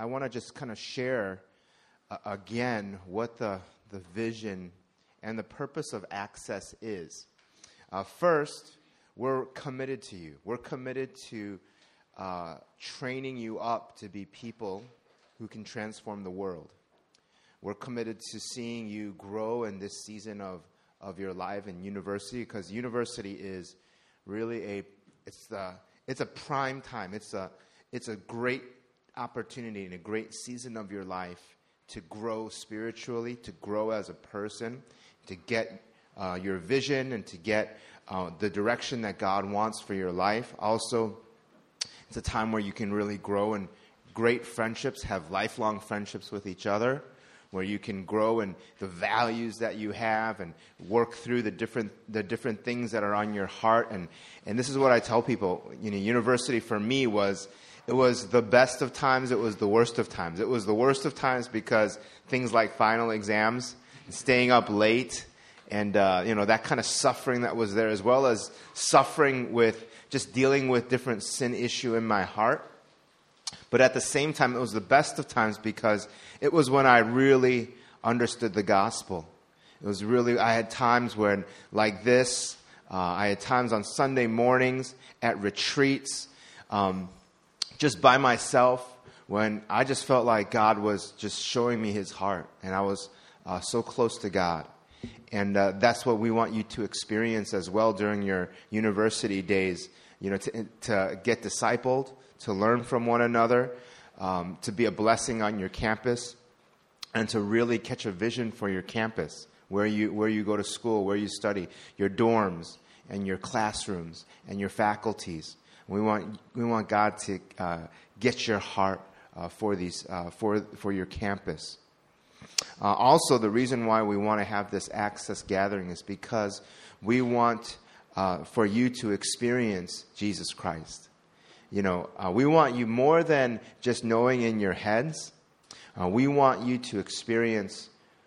I want to just kind of share again what the vision and the purpose of Access is. First, we're committed to you. We're committed to training you up to be people who can transform the world. We're committed to seeing you grow in this season of your life in university, because university is really it's a prime time. It's a great opportunity and a great season of your life to grow spiritually, to grow as a person, to get your vision and to get the direction that God wants for your life. Also, it's a time where you can really grow in great friendships, have lifelong friendships with each other, where you can grow in the values that you have and work through the different things that are on your heart. And this is what I tell people. University for me was the best of times. It was the worst of times. It was the worst of times because things like final exams, staying up late, and that kind of suffering that was there, as well as suffering with just dealing with different sin issue in my heart. But at the same time, it was the best of times because it was when I really understood the gospel. It was really, I had times when, like this, I had times on Sunday mornings at retreats, just by myself, when I just felt like God was just showing me his heart, and I was so close to God. And that's what we want you to experience as well during your university days, to get discipled, to learn from one another, to be a blessing on your campus, and to really catch a vision for your campus, where you go to school, where you study, your dorms and your classrooms and your faculties. We want God to get your heart for these for your campus. Also, the reason why we want to have this Access gathering is because we want for you to experience Jesus Christ. We want you more than just knowing in your heads. We want you to experience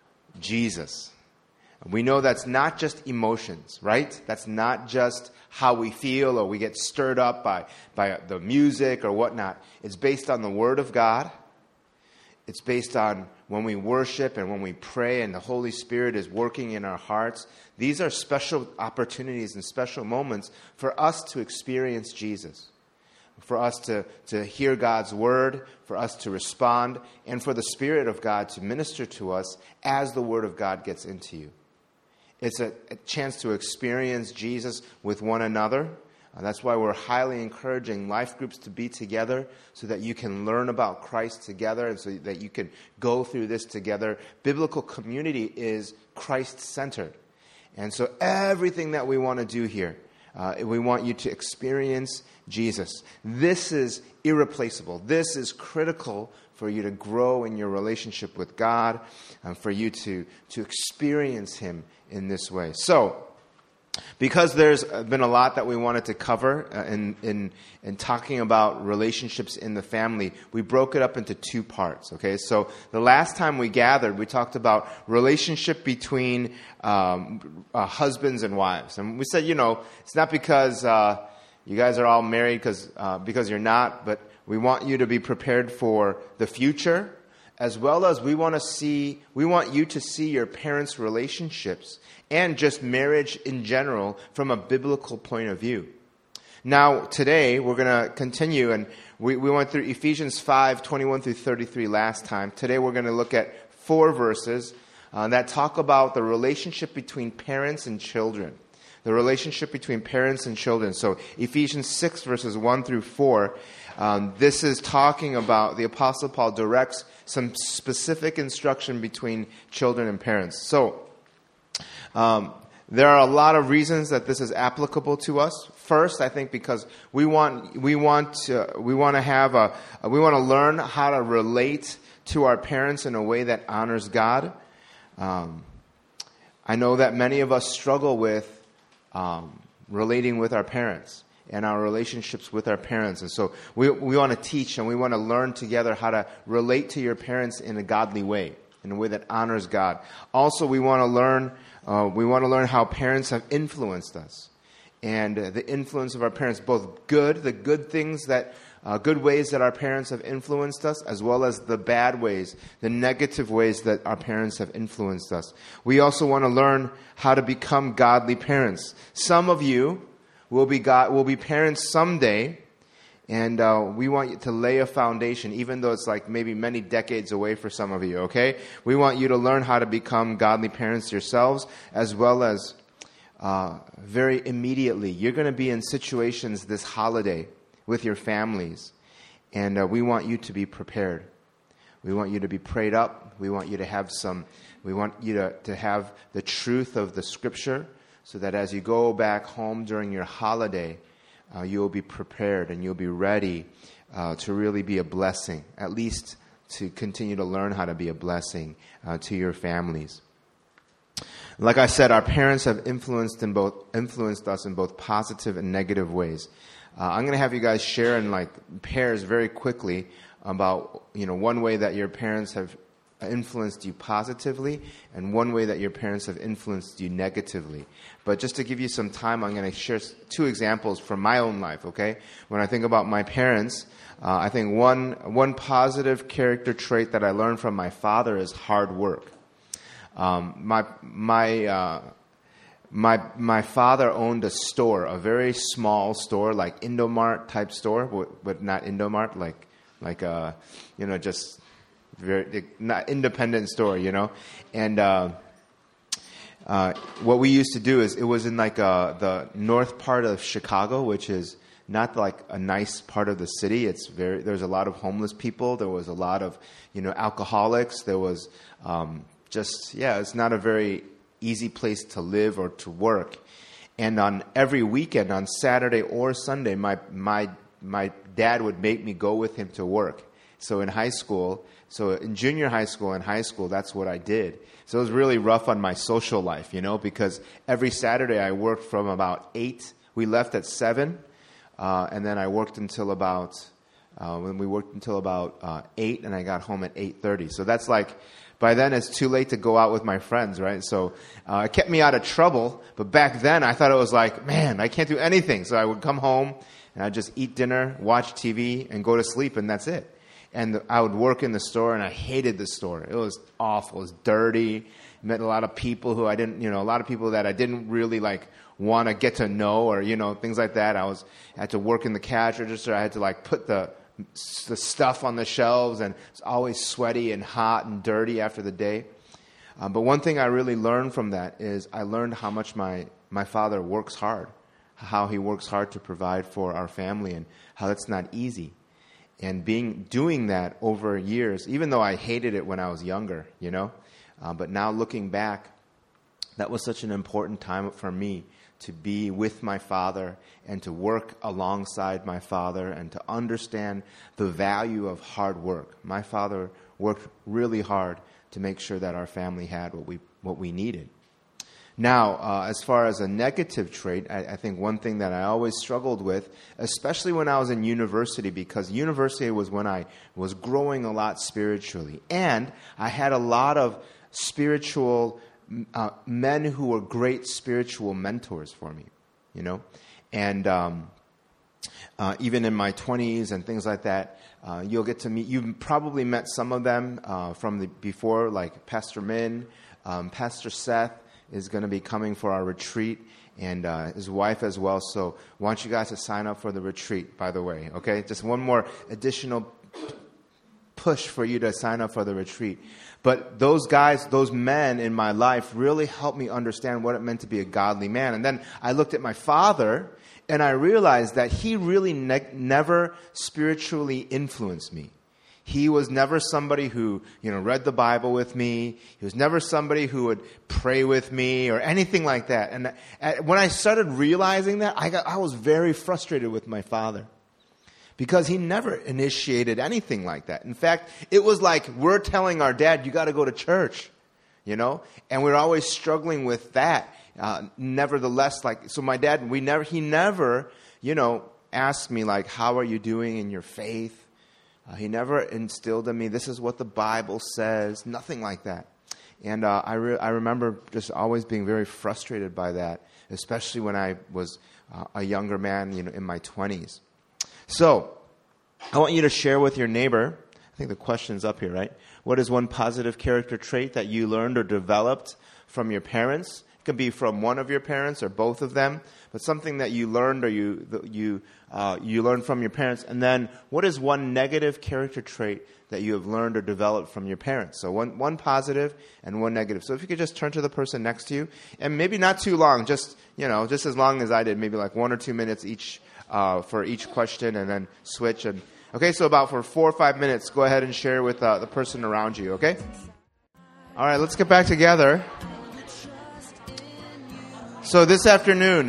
Jesus. We know that's not just emotions, right? That's not just how we feel or we get stirred up by the music or whatnot. It's based on the Word of God. It's based on when we worship and when we pray and the Holy Spirit is working in our hearts. These are special opportunities and special moments for us to experience Jesus, for us to hear God's Word, for us to respond, and for the Spirit of God to minister to us as the Word of God gets into you. It's a chance to experience Jesus with one another. That's why we're highly encouraging life groups to be together so that you can learn about Christ together and so that you can go through this together. Biblical community is Christ-centered. And so everything that we want to do here, we want you to experience Jesus. This is irreplaceable. This is critical for you to grow in your relationship with God and for you to experience him in this way. So, because there's been a lot that we wanted to cover in talking about relationships in the family, we broke it up into two parts. Okay, so the last time we gathered, we talked about relationship between husbands and wives, and we said, it's not because you guys are all married because you're not, but we want you to be prepared for the future, as well as we want you to see your parents' relationships and just marriage in general from a biblical point of view. Now, today, we're going to continue, and we went through Ephesians 5:21 through 33 last time. Today, we're going to look at 4 verses that talk about the relationship between parents and children. The relationship between parents and children. So, Ephesians 6, verses 1 through 4, this is talking about, the Apostle Paul directs some specific instruction between children and parents. So, there are a lot of reasons that this is applicable to us. First, I think because we want to learn how to relate to our parents in a way that honors God. I know that many of us struggle with relating with our parents and our relationships with our parents, and so we want to teach and we want to learn together how to relate to your parents in a godly way, in a way that honors God. Also, we want to learn how parents have influenced us, and the influence of our parents, both the good things that good ways that our parents have influenced us, as well as the bad ways, the negative ways that our parents have influenced us. We also want to learn how to become godly parents. Some of you will be parents someday, and we want you to lay a foundation, even though it's like maybe many decades away for some of you, okay? We want you to learn how to become godly parents yourselves, as well as very immediately. You're going to be in situations this holiday with your families, and we want you to be prepared. We want you to be prayed up. We want you to have to have the truth of the Scripture, so that as you go back home during your holiday, you'll be prepared and you'll be ready to really be a blessing, at least to continue to learn how to be a blessing to your families. Like I said, our parents have influenced us in both positive and negative ways. I'm going to have you guys share in like pairs very quickly about one way that your parents have influenced you positively and one way that your parents have influenced you negatively. But just to give you some time, I'm going to share two examples from my own life, okay? When I think about my parents, I think one positive character trait that I learned from my father is hard work. My father owned a store, a very small store, like Indomart type store, but not Indomart, like just very not independent store, And what we used to do is, it was in like the north part of Chicago, which is not like a nice part of the city. There's a lot of homeless people. There was a lot of alcoholics. There was it's not a very easy place to live or to work. And on every weekend, on Saturday or Sunday, my dad would make me go with him to work. So in junior high school and high school, that's what I did. So it was really rough on my social life, because every Saturday I worked from about 8. We left at 7, and then I worked until about 8, and I got home at 8:30. So that's like, by then it's too late to go out with my friends, right? So it kept me out of trouble. But back then I thought it was like, man, I can't do anything. So I would come home and I'd just eat dinner, watch TV, and go to sleep, and that's it. And I would work in the store, and I hated the store. It was awful. It was dirty. Met a lot of people who I didn't, a lot of people that I didn't really like want to get to know, or things like that. I had to work in the cash register. I had to like put the stuff on the shelves, and it's always sweaty and hot and dirty after the day. But one thing I really learned from that is I learned how much my father works hard, how he works hard to provide for our family, and how that's not easy. And doing that over years, even though I hated it when I was younger, but now looking back, that was such an important time for me to be with my father and to work alongside my father and to understand the value of hard work. My father worked really hard to make sure that our family had what we needed. Now, as far as a negative trait, I think one thing that I always struggled with, especially when I was in university, because university was when I was growing a lot spiritually. And I had a lot of spiritual men who were great spiritual mentors for me, And even in my 20s and things like that, you'll get to meet, you've probably met some of them from before, like Pastor Min, Pastor Seth is going to be coming for our retreat, and his wife as well. So I want you guys to sign up for the retreat, by the way, okay? Just one more additional push for you to sign up for the retreat. But those guys, those men in my life really helped me understand what it meant to be a godly man. And then I looked at my father, and I realized that he really never spiritually influenced me. He was never somebody who, read the Bible with me. He was never somebody who would pray with me or anything like that. And when I started realizing that, I was very frustrated with my father, because he never initiated anything like that. In fact, it was like we're telling our dad, you got to go to church, and we're always struggling with that. Nevertheless, so my dad, he never, asked me like, how are you doing in your faith? He never instilled in me, this is what the Bible says, nothing like that. And I remember just always being very frustrated by that, especially when I was a younger man, in my 20s. So I want you to share with your neighbor, I think the question's up here, right? What is one positive character trait that you learned or developed from your parents? It could be from one of your parents or both of them, but something that you learned or you learned from your parents. And then what is one negative character trait that you have learned or developed from your parents? So one positive and one negative. So if you could just turn to the person next to you, and maybe not too long, just as long as I did, maybe like 1 or 2 minutes each for each question, and then switch. And okay, so about for 4 or 5 minutes, go ahead and share with the person around you, okay? All right, let's get back together. So this afternoon,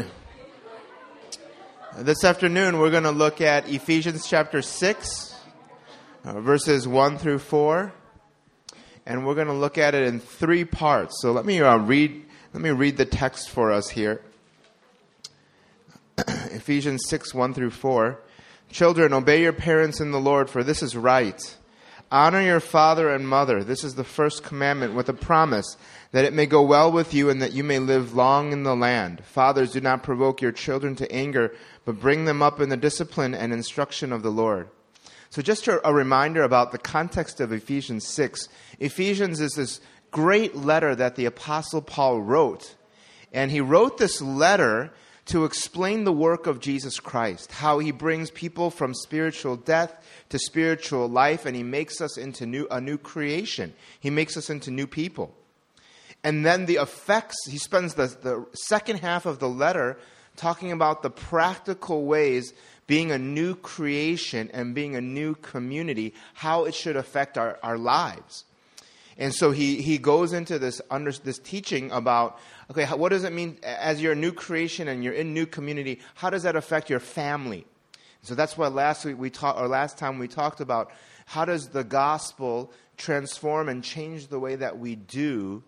we're going to look at Ephesians chapter 6, verses 1 through 4. And we're going to look at it in 3 parts. So let me read the text for us here. Ephesians 6, 1 through 4. Children, obey your parents in the Lord, for this is right. Honor your father and mother. This is the first commandment with a promise, that it may go well with you and that you may live long in the land. Fathers, do not provoke your children to anger, but bring them up in the discipline and instruction of the Lord. So just a reminder about the context of Ephesians 6. Ephesians is this great letter that the Apostle Paul wrote. And he wrote this letter to explain the work of Jesus Christ, how he brings people from spiritual death to spiritual life, and he makes us into a new creation. He makes us into new people. And then the effects, he spends the second half of the letter talking about the practical ways being a new creation and being a new community, how it should affect our lives. And so he goes into this teaching about, okay, what does it mean as you're a new creation and you're in new community? How does that affect your family? So that's why last time we talked about how does the gospel transform and change the way that we do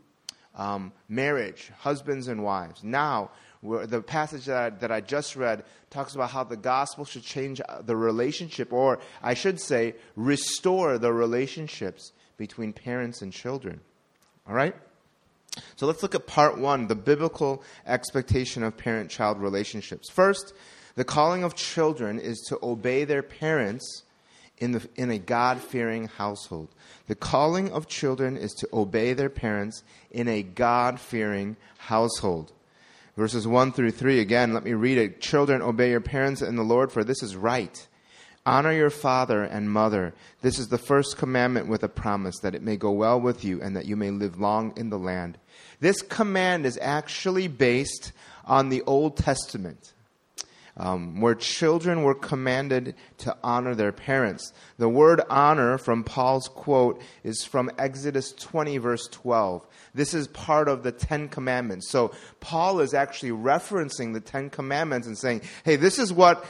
marriage, husbands and wives. Now, the passage that I just read talks about how the gospel should change the relationship, or I should say, restore the relationships between parents and children. All right? So let's look at part 1, the biblical expectation of parent-child relationships. First, the calling of children is to obey their parents in a God-fearing household. The calling of children is to obey their parents in a God-fearing household. Verses 1 through 3, again, let me read it. Children, obey your parents in the Lord, for this is right. Honor your father and mother. This is the first commandment with a promise, that it may go well with you and that you may live long in the land. This command is actually based on the Old Testament, where children were commanded to honor their parents. The word honor from Paul's quote is from Exodus 20, verse 12. This is part of the 10 Commandments. So Paul is actually referencing the 10 Commandments and saying, hey, this is what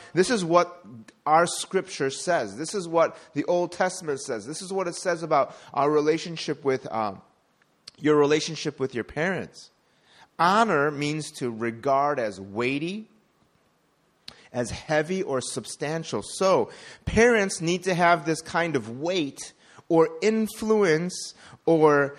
our Scripture says. This is what the Old Testament says. This is what it says about our relationship with your relationship with your parents. Honor means to regard as weighty, as heavy or substantial. So parents need to have this kind of weight or influence or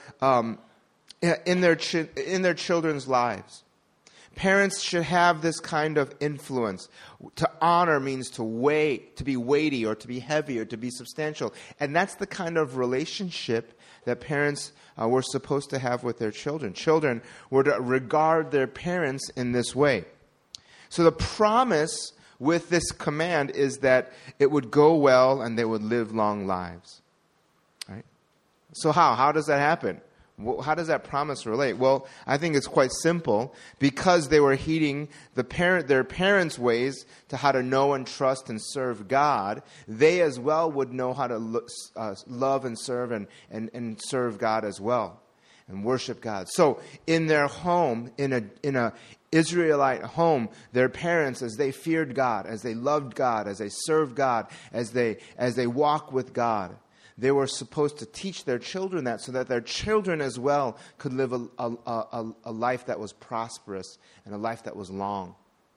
in their children's lives. Parents should have this kind of influence. To honor means to be weighty or to be heavy or to be substantial. And that's the kind of relationship that parents were supposed to have with their children. Children were to regard their parents in this way. So the promise with this command is that it would go well and they would live long lives. Right? So how does that happen? How does that promise relate? Well, I think it's quite simple. Because they were heeding their parents' ways to how to know and trust and serve God, they as well would know how to love and serve and serve God as well and worship God. So in their home, in a Israelite home, their parents, as they feared God, as they loved God, as they served God, as they walk with God, they were supposed to teach their children that so that their children as well could live a life that was prosperous and a life that was long.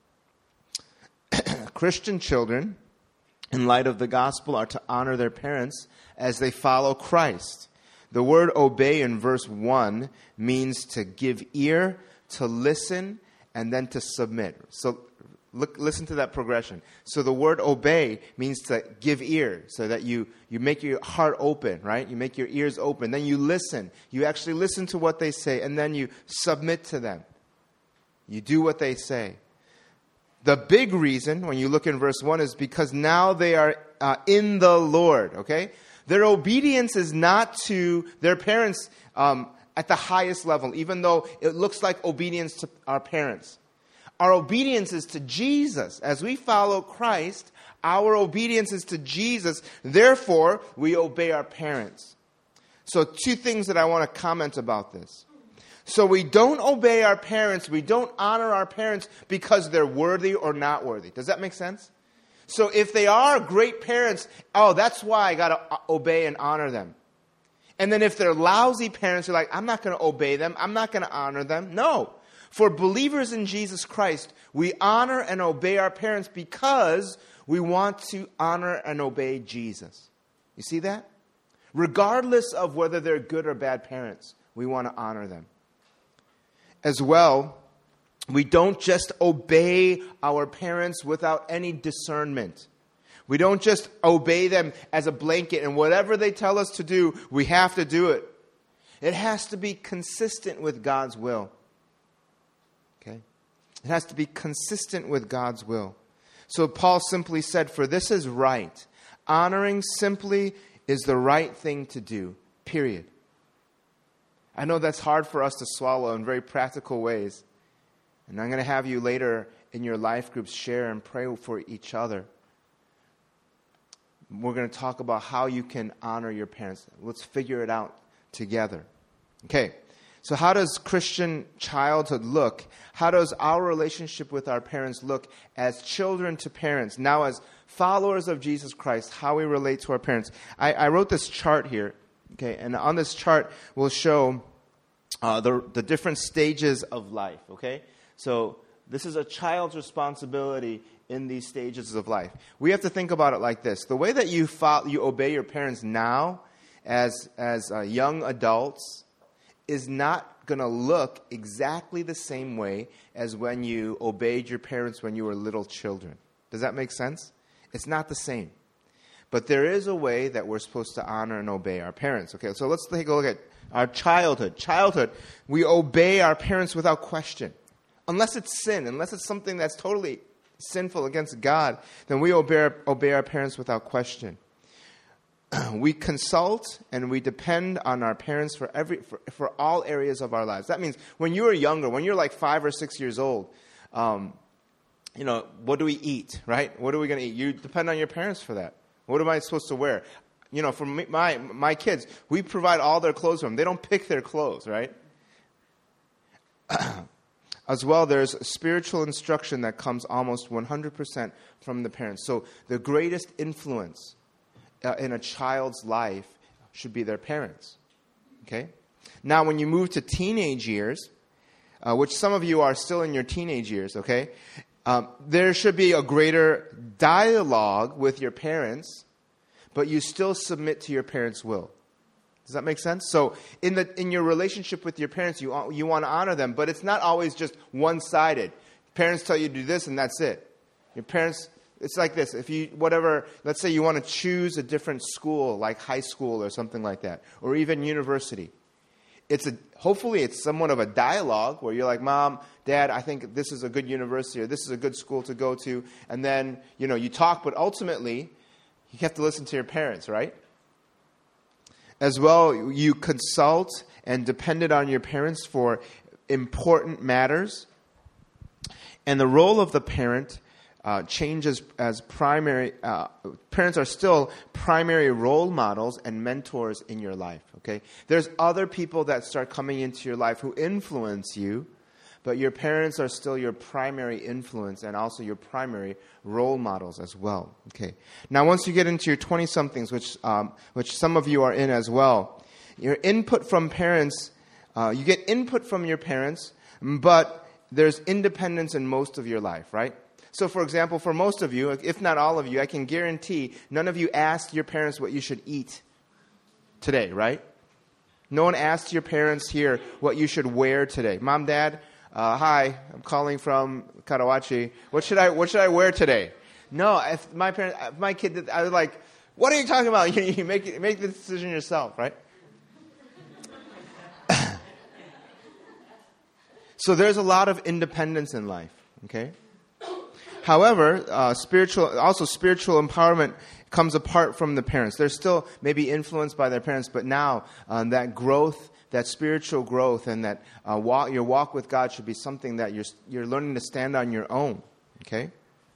Christian children, in light of the gospel, are to honor their parents as they follow Christ. The word obey in verse 1 means to give ear, to listen, and then to submit. So Listen to that progression. So the word obey means to give ear, so that you make your heart open, right? You make your ears open. Then you listen. You actually listen to what they say, and then you submit to them. You do what they say. The big reason, when you look in verse 1, is because now they are in the Lord, okay? Their obedience is not to their parents at the highest level, even though it looks like obedience to our parents. Our obedience is to Jesus. As we follow Christ, our obedience is to Jesus. Therefore, we obey our parents. So 2 things that I want to comment about this. So we don't obey our parents, we don't honor our parents because they're worthy or not worthy. Does that make sense? So if they are great parents, that's why I got to obey and honor them. And then if they're lousy parents, you're like, I'm not going to obey them, I'm not going to honor them. No. For believers in Jesus Christ, we honor and obey our parents because we want to honor and obey Jesus. You see that? Regardless of whether they're good or bad parents, we want to honor them. As well, we don't just obey our parents without any discernment. We don't just obey them as a blanket, and whatever they tell us to do, we have to do it. It has to be consistent with God's will. Okay? It has to be consistent with God's will. So Paul simply said, for this is right. Honoring simply is the right thing to do, period. I know that's hard for us to swallow in very practical ways. And I'm going to have you later in your life groups share and pray for each other. We're going to talk about how you can honor your parents. Let's figure it out together. Okay, so how does Christian childhood look? How does our relationship with our parents look as children to parents? Now as followers of Jesus Christ, how we relate to our parents. I wrote this chart here. Okay, and on this chart, we'll show the different stages of life, okay? So this is a child's responsibility in these stages of life. We have to think about it like this. The way that you obey your parents now as young adults is not going to look exactly the same way as when you obeyed your parents when you were little children. Does that make sense? It's not the same. But there is a way that we're supposed to honor and obey our parents. Okay, so let's take a look at our childhood. Childhood, we obey our parents without question. Unless it's sin, unless it's something that's totally sinful against God, then we obey our parents without question. We consult and we depend on our parents for all areas of our lives. That means when you were younger, when you're like 5 or 6 years old, what do we eat, right? What are we going to eat? You depend on your parents for that. What am I supposed to wear? For my kids, we provide all their clothes for them. They don't pick their clothes, right? As well, there's spiritual instruction that comes almost 100% from the parents. So the greatest influence in a child's life should be their parents. Okay? Now, when you move to teenage years, which some of you are still in your teenage years, okay? There should be a greater dialogue with your parents, but you still submit to your parents' will. Does that make sense? So in your relationship with your parents, you want to honor them, but it's not always just one-sided. Parents tell you to do this, and that's it. Your parents, it's like this. Let's say you want to choose a different school, like high school or something like that, or even university. Hopefully it's somewhat of a dialogue where you're like, Mom, Dad, I think this is a good university or this is a good school to go to. And then, you talk, but ultimately you have to listen to your parents, right? As well, you consult and depended on your parents for important matters. And the role of the parent changes as primary. Parents are still primary role models and mentors in your life. Okay, there's other people that start coming into your life who influence you, but your parents are still your primary influence and also your primary role models as well. Okay, now once you get into your 20-somethings, which some of you are in as well, your input from parents, you get input from your parents, but there's independence in most of your life, right? So, for example, for most of you, if not all of you, I can guarantee none of you asked your parents what you should eat today, right? No one asked your parents here what you should wear today. Mom, Dad, Hi, I'm calling from Karawachi. What should I wear today? No, if my kid did, I was like, what are you talking about? You make the decision yourself, right? So there's a lot of independence in life, okay? However, spiritual empowerment comes apart from the parents. They're still maybe influenced by their parents, but now that growth, that spiritual growth, and that your walk with God should be something that you're learning to stand on your own, okay?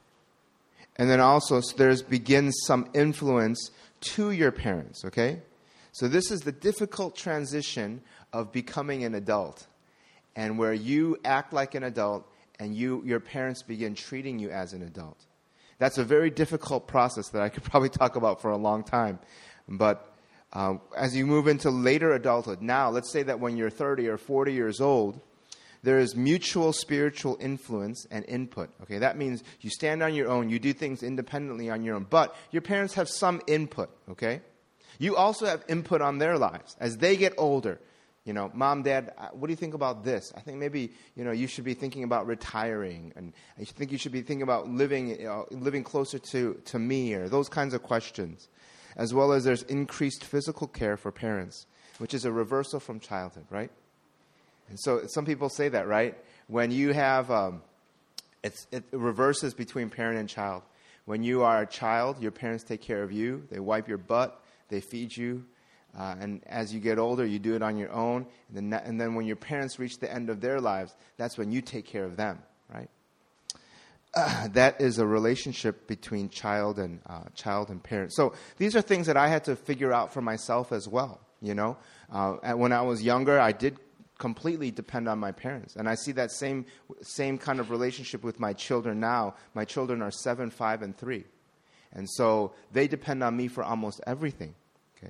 And then also begins some influence to your parents, okay? So this is the difficult transition of becoming an adult, and where you act like an adult and your parents begin treating you as an adult. That's a very difficult process that I could probably talk about for a long time. But as you move into later adulthood, now let's say that when you're 30 or 40 years old, there is mutual spiritual influence and input. Okay, that means you stand on your own, you do things independently on your own, but your parents have some input, okay? You also have input on their lives. As they get older, Mom, Dad, what do you think about this? I think maybe, you should be thinking about retiring, and I think you should be thinking about living closer to me, or those kinds of questions. As well as there's increased physical care for parents, which is a reversal from childhood, right? And so some people say that, right? When you have, it reverses between parent and child. When you are a child, your parents take care of you. They wipe your butt. They feed you. And as you get older, you do it on your own. And then when your parents reach the end of their lives, that's when you take care of them, right? That is a relationship between child and parent. So these are things that I had to figure out for myself as well, And when I was younger, I did completely depend on my parents. And I see that same kind of relationship with my children now. My children are 7, 5, and 3. And so they depend on me for almost everything. Okay.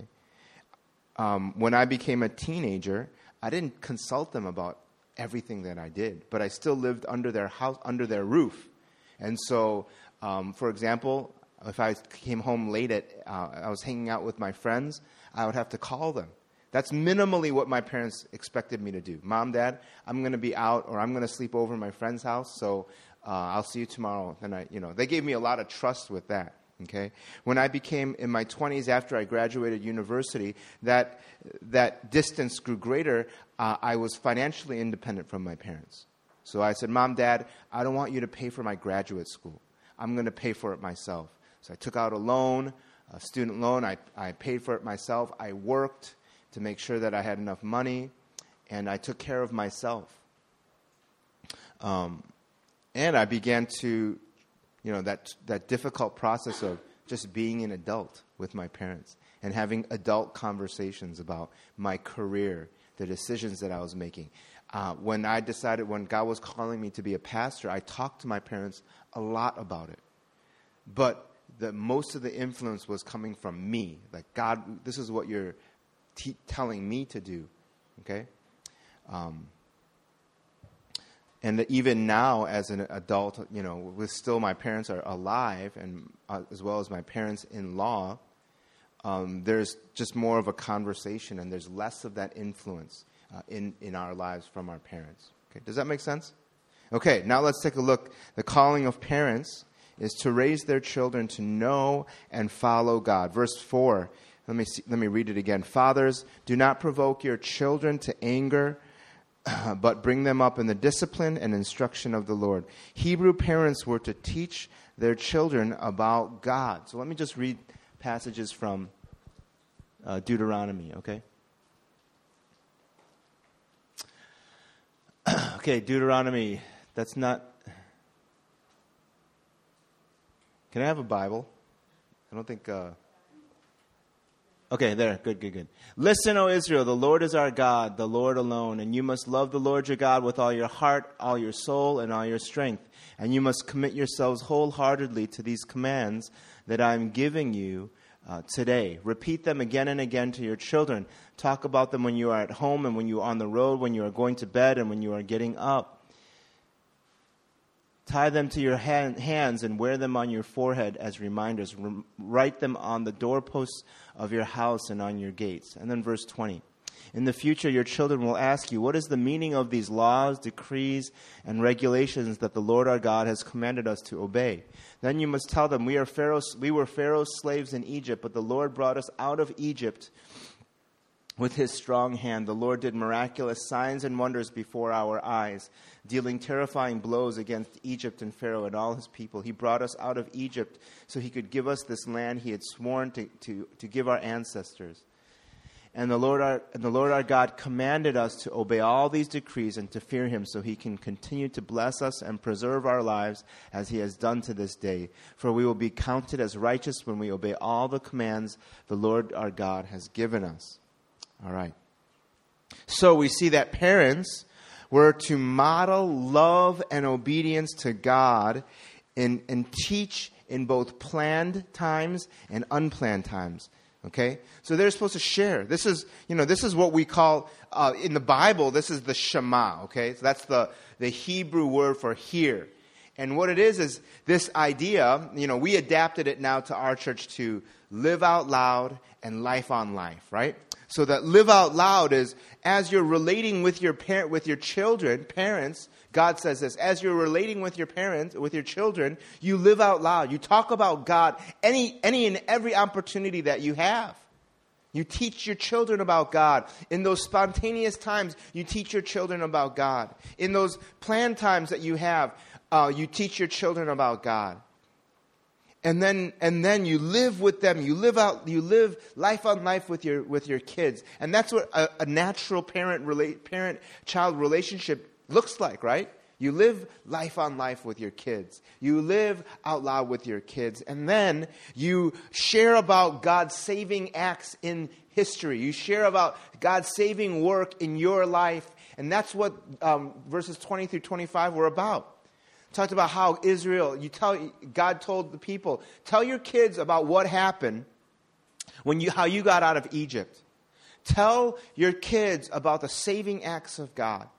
When I became a teenager, I didn't consult them about everything that I did, but I still lived under their house, under their roof. And so, for example, if I came home late I was hanging out with my friends, I would have to call them. That's minimally what my parents expected me to do. Mom, Dad, I'm going to be out, or I'm going to sleep over in my friend's house, so I'll see you tomorrow. And they gave me a lot of trust with that. Okay. When I became in my 20s, after I graduated university, that distance grew greater. I was financially independent from my parents. So I said, Mom, Dad, I don't want you to pay for my graduate school. I'm going to pay for it myself. So I took out a loan, a student loan. I paid for it myself. I worked to make sure that I had enough money, and I took care of myself. And I began to, that difficult process of just being an adult with my parents and having adult conversations about my career, the decisions that I was making. When God was calling me to be a pastor, I talked to my parents a lot about it. But most of the influence was coming from me. Like, God, this is what you're telling me to do. Okay? And even now, as an adult, with still my parents are alive, and as well as my parents-in-law, there's just more of a conversation, and there's less of that influence in our lives from our parents. Okay, does that make sense? Okay, now let's take a look. The calling of parents is to raise their children to know and follow God. Verse 4, let me read it again. Fathers, do not provoke your children to anger, but bring them up in the discipline and instruction of the Lord. Hebrew parents were to teach their children about God. So let me just read passages from Deuteronomy, okay? Okay, Deuteronomy, that's not... Can I have a Bible? I don't think... Okay, there. Good. Listen, O Israel, the Lord is our God, the Lord alone, and you must love the Lord your God with all your heart, all your soul, and all your strength. And you must commit yourselves wholeheartedly to these commands that I am giving you today. Repeat them again and again to your children. Talk about them when you are at home and when you are on the road, when you are going to bed and when you are getting up. Tie them to your hands and wear them on your forehead as reminders. Write them on the doorposts of your house and on your gates. And then verse 20. In the future, your children will ask you, what is the meaning of these laws, decrees, and regulations that the Lord our God has commanded us to obey? Then you must tell them, we were Pharaoh's slaves in Egypt, but the Lord brought us out of Egypt with his strong hand. The Lord did miraculous signs and wonders before our eyes, dealing terrifying blows against Egypt and Pharaoh and all his people. He brought us out of Egypt so he could give us this land he had sworn to give our ancestors. And the Lord our God commanded us to obey all these decrees and to fear him so he can continue to bless us and preserve our lives as he has done to this day. For we will be counted as righteous when we obey all the commands the Lord our God has given us. All right. So we see that parents were to model love and obedience to God and teach in both planned times and unplanned times. Okay? So they're supposed to share. This is what we call, in the Bible, this is the Shema. Okay? So that's the Hebrew word for hear. And what it is this idea, we adapted it now to our church to live out loud and life on life, right? So that live out loud is as you're relating with your children, parents, God says this, as you're relating with your children, you live out loud. You talk about God any and every opportunity that you have. You teach your children about God. In those spontaneous times, you teach your children about God. In those planned times that you have, you teach your children about God. And then you live with them. You live life on life with your kids. And that's what a natural parent-child relationship looks like, right? You live life on life with your kids. You live out loud with your kids. And then you share about God's saving acts in history. You share about God's saving work in your life. And that's what verses 20 through 25 were about. Talked about how God told the people, tell your kids about what happened how you got out of Egypt. Tell your kids about the saving acts of God.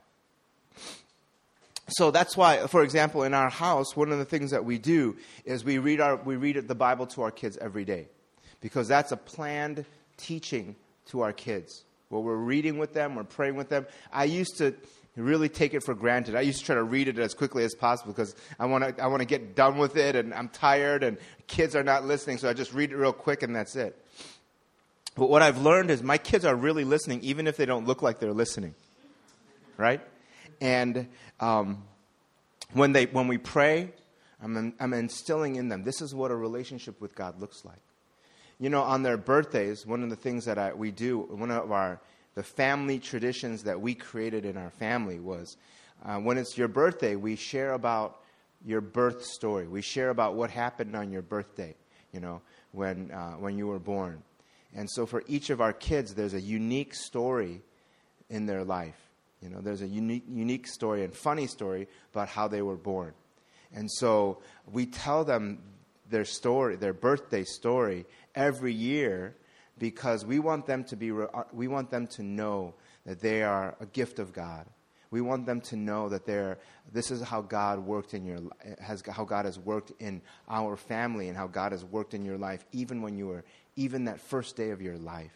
So that's why, for example, in our house, one of the things that we do is we read the Bible to our kids every day, because that's a planned teaching to our kids. Well, we're reading with them, we're praying with them. I used to really take it for granted. I used to try to read it as quickly as possible because I want to get done with it, and I'm tired, and kids are not listening, so I just read it real quick, and that's it. But what I've learned is my kids are really listening, even if they don't look like they're listening, right? And when we pray, I'm instilling in them, this is what a relationship with God looks like. On their birthdays, one of the things that we do, one of the family traditions that we created in our family was when it's your birthday, we share about your birth story. We share about what happened on your birthday, when you were born. And so for each of our kids, there's a unique story in their life. There's a unique story and funny story about how they were born. And so we tell them their story, their birthday story, every year, because we want them to know that they are a gift of God. We want them to know that this is how God worked how God has worked in our family, and how God has worked in your life, even that first day of your life.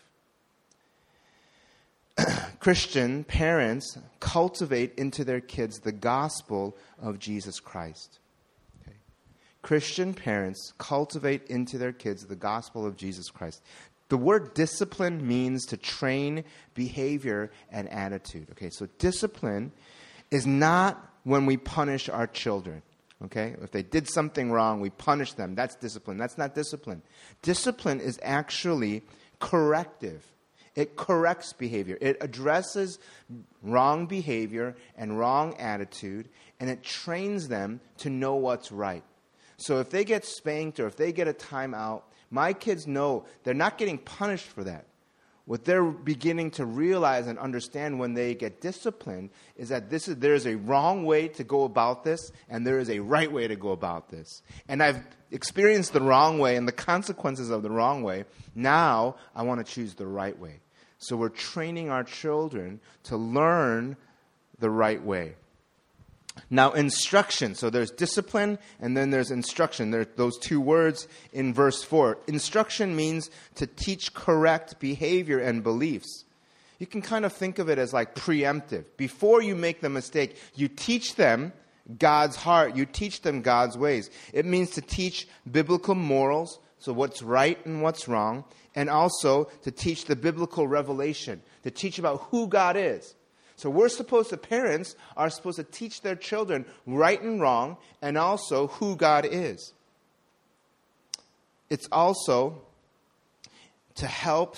Christian parents cultivate into their kids the gospel of Jesus Christ. Okay. Christian parents cultivate into their kids the gospel of Jesus Christ. The word discipline means to train behavior and attitude. Okay, so discipline is not when we punish our children. Okay, if they did something wrong, we punish them. That's discipline. That's not discipline. Discipline is actually corrective. It corrects behavior. It addresses wrong behavior and wrong attitude, and it trains them to know what's right. So if they get spanked or if they get a timeout, my kids know they're not getting punished for that. What they're beginning to realize and understand when they get disciplined is that there is a wrong way to go about this, and there is a right way to go about this. And I've experienced the wrong way and the consequences of the wrong way. Now I want to choose the right way. So we're training our children to learn the right way. Now, instruction. So there's discipline and then there's instruction. There are those two words in verse 4. Instruction means to teach correct behavior and beliefs. You can kind of think of it as like preemptive. Before you make the mistake, you teach them God's heart. You teach them God's ways. It means to teach biblical morals, so what's right and what's wrong, and also to teach the biblical revelation, to teach about who God is. So parents are supposed to teach their children right and wrong, and also who God is. It's also to help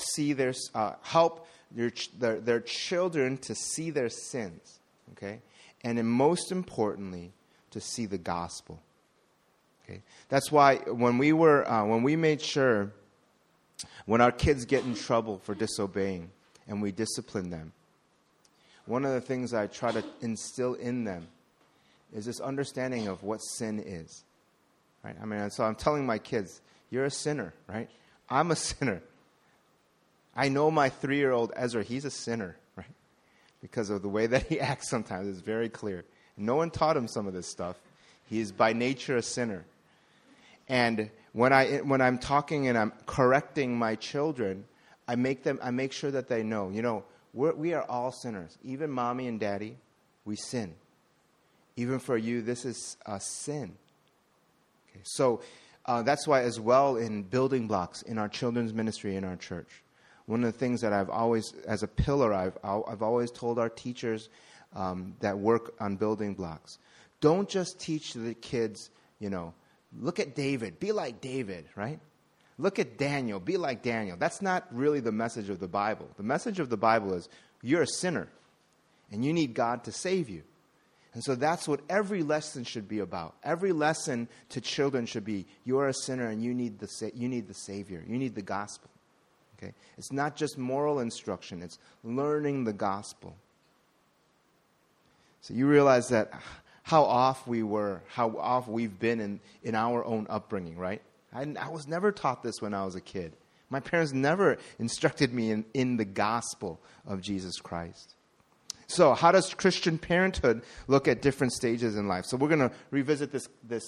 their children to see their sins, okay, and then most importantly, to see the gospel. Okay, that's why when we made sure when our kids get in trouble for disobeying and we discipline them, one of the things I try to instill in them is this understanding of what sin is. Right? I mean, so I'm telling my kids, you're a sinner, right? I'm a sinner. I know my 3-year-old Ezra, he's a sinner, right? Because of the way that he acts sometimes. It's very clear. No one taught him some of this stuff. He is by nature a sinner. And when I'm talking and I'm correcting my children, I make sure that they know, we are all sinners. Even mommy and daddy, we sin. Even for you, this is a sin. Okay, so that's why as well in building blocks in our children's ministry in our church, one of the things that I've always, as a pillar, I've always told our teachers that work on building blocks, don't just teach the kids, look at David, be like David, right? Look at Daniel, be like Daniel. That's not really the message of the Bible. The message of the Bible is you're a sinner and you need God to save you. And so that's what every lesson should be about. Every lesson to children should be, you're a sinner and you need the Savior. You need the gospel. Okay? It's not just moral instruction. It's learning the gospel. So you realize that how off we've been in our own upbringing, right? I was never taught this when I was a kid. My parents never instructed me in the gospel of Jesus Christ. So how does Christian parenthood look at different stages in life? So we're going to revisit this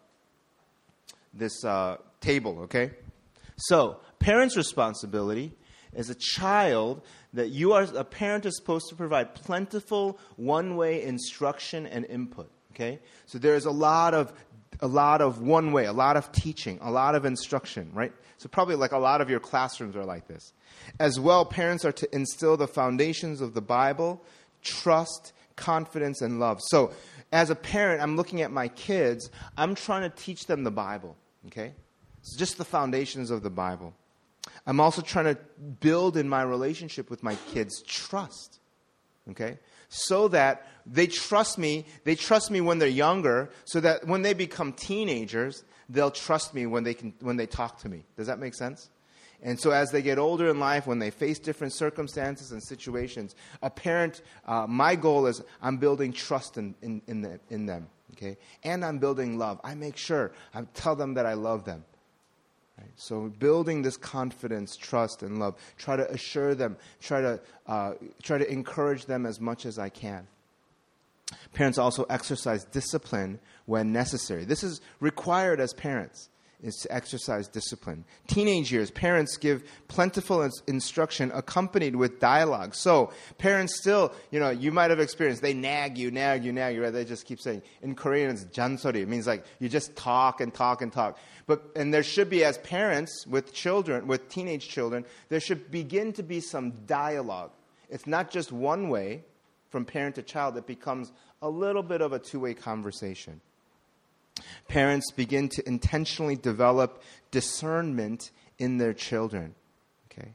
table, okay? So parents' responsibility as a child, that a parent is supposed to provide plentiful one-way instruction and input, okay? So there's a lot of one way, a lot of teaching, a lot of instruction, right? So probably like a lot of your classrooms are like this. As well, parents are to instill the foundations of the Bible, trust, confidence, and love. So as a parent, I'm looking at my kids, I'm trying to teach them the Bible, okay? It's just the foundations of the Bible. I'm also trying to build in my relationship with my kids trust, okay? So that they trust me when they're younger, so that when they become teenagers, they'll trust me when they talk to me. Does that make sense? And so as they get older in life, when they face different circumstances and situations, a parent, my goal is I'm building trust in them, okay? And I'm building love. I make sure, I tell them that I love them. Right? So building this confidence, trust, and love. Try to assure them. Try to encourage them as much as I can. Parents also exercise discipline when necessary. This is required as parents, is to exercise discipline. Teenage years, parents give plentiful instruction accompanied with dialogue. So parents still, you might have experienced, they nag you, right? They just keep saying. In Korean, it's jansori. It means like you just talk and talk and talk. And there should be, as parents with children, with teenage children, there should begin to be some dialogue. It's not just one way from parent to child. It becomes a little bit of a two-way conversation. Parents begin to intentionally develop discernment in their children. Okay.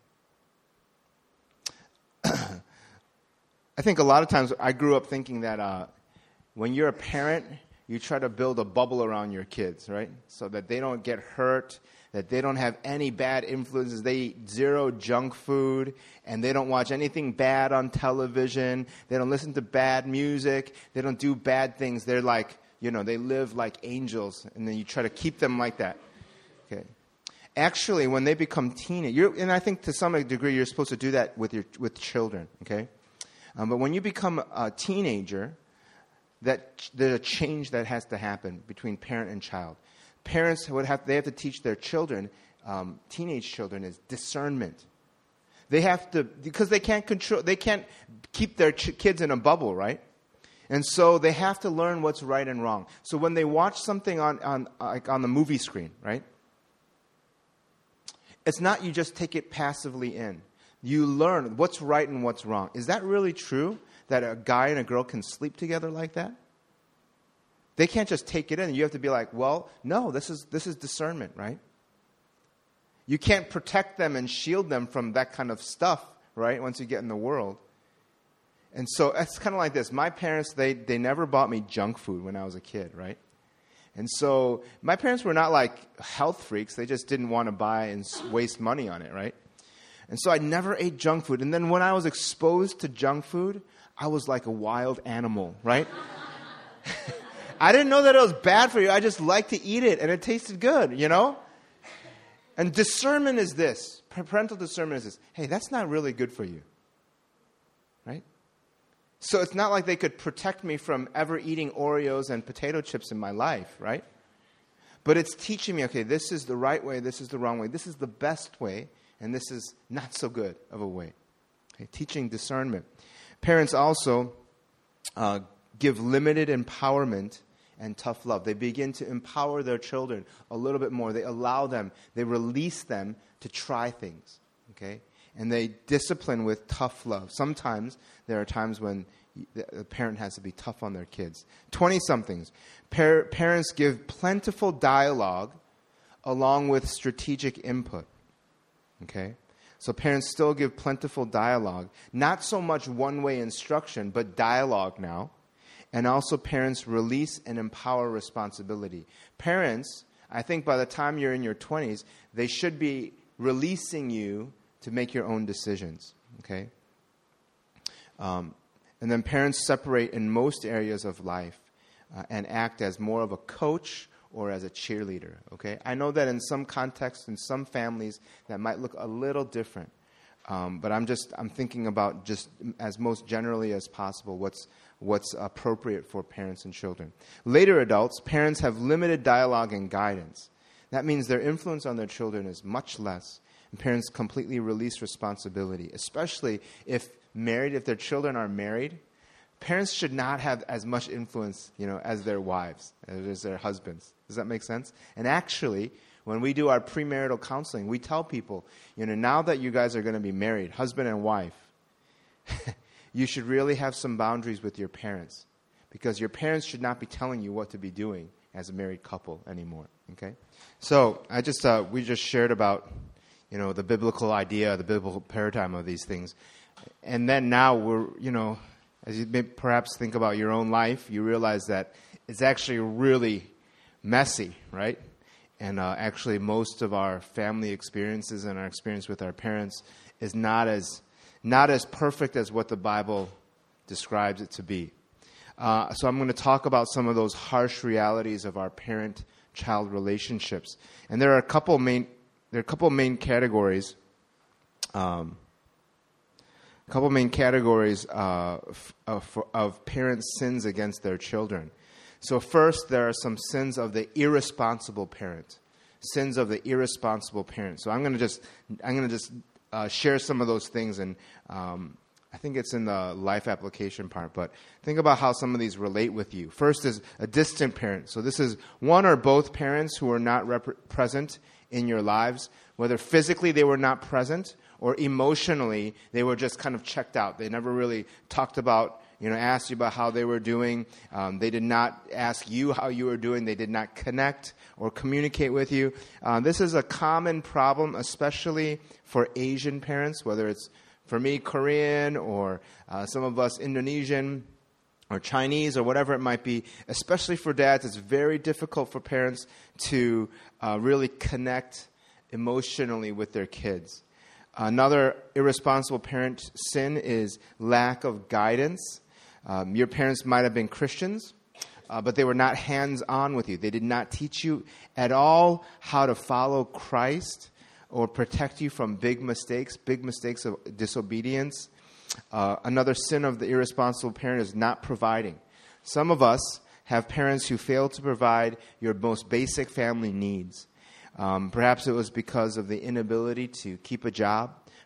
I think a lot of times I grew up thinking that when you're a parent, you try to build a bubble around your kids, right? So that they don't get hurt, that they don't have any bad influences. They eat zero junk food, and they don't watch anything bad on television. They don't listen to bad music. They don't do bad things. They're like, they live like angels, and then you try to keep them like that. Okay. Actually, when they become teenagers, and I think to some degree you're supposed to do that with children, okay? But when you become a teenager, there's a change that has to happen between parent and child. Parents have to teach their children, teenage children, is discernment. They have to, because they can't keep their kids in a bubble, right? And so they have to learn what's right and wrong. So when they watch something on the movie screen, right? It's not you just take it passively in. You learn what's right and what's wrong. Is that really true, that a guy and a girl can sleep together like that? They can't just take it in. You have to be like, well, no, this is discernment, right? You can't protect them and shield them from that kind of stuff, right, once you get in the world. And so it's kind of like this. My parents, they never bought me junk food when I was a kid, right? And so my parents were not like health freaks. They just didn't want to buy and waste money on it, right? And so I never ate junk food. And then when I was exposed to junk food, I was like a wild animal, right? I didn't know that it was bad for you. I just liked to eat it, and it tasted good, you know? And discernment is this. Parental discernment is this. Hey, that's not really good for you, right? So it's not like they could protect me from ever eating Oreos and potato chips in my life, right? But it's teaching me, okay, this is the right way, this is the wrong way, this is the best way, and this is not so good of a way. Okay, teaching discernment. Parents also give limited empowerment and tough love. They begin to empower their children a little bit more. They allow them, they release them to try things, okay? And they discipline with tough love. Sometimes there are times when the parent has to be tough on their kids. 20-somethings. Parents give plentiful dialogue along with strategic input. Okay? So parents still give plentiful dialogue. Not so much one-way instruction, but dialogue now. And also parents release and empower responsibility. Parents, I think by the time you're in your 20s, they should be releasing you to make your own decisions, okay? And then parents separate in most areas of life and act as more of a coach or as a cheerleader, okay? I know that in some contexts, in some families, that might look a little different. But I'm thinking about just as most generally as possible what's appropriate for parents and children. Later adults, parents have limited dialogue and guidance. That means their influence on their children is much less. And parents completely release responsibility, especially if their children are married. Parents should not have as much influence, as their wives, as their husbands. Does that make sense? And actually, when we do our premarital counseling, we tell people, now that you guys are going to be married, husband and wife, you should really have some boundaries with your parents, because your parents should not be telling you what to be doing as a married couple anymore. Okay? So we just shared about the biblical idea, the biblical paradigm of these things. And then now we're, as you may perhaps think about your own life, you realize that it's actually really messy, right? And actually most of our family experiences and our experience with our parents is not as perfect as what the Bible describes it to be. So I'm going to talk about some of those harsh realities of our parent-child relationships. And there are a couple main categories. Of parents' sins against their children. So first, there are some sins of the irresponsible parent. Sins of the irresponsible parent. So I'm going to just share some of those things, and I think it's in the life application part. But think about how some of these relate with you. First is a distant parent. So this is one or both parents who are not present in your lives, whether physically they were not present or emotionally they were just kind of checked out. They never really talked about, asked you about how they were doing. They did not ask you how you were doing. They did not connect or communicate with you. This is a common problem, especially for Asian parents, whether it's, for me, Korean, or some of us Indonesian or Chinese or whatever it might be. Especially for dads, it's very difficult for parents to really connect emotionally with their kids. Another irresponsible parent sin is lack of guidance. Your parents might have been Christians, but they were not hands-on with you. They did not teach you at all how to follow Christ or protect you from big mistakes of disobedience. Another sin of the irresponsible parent is not providing. Some of us have parents who fail to provide your most basic family needs. Perhaps it was because of the inability to keep a job.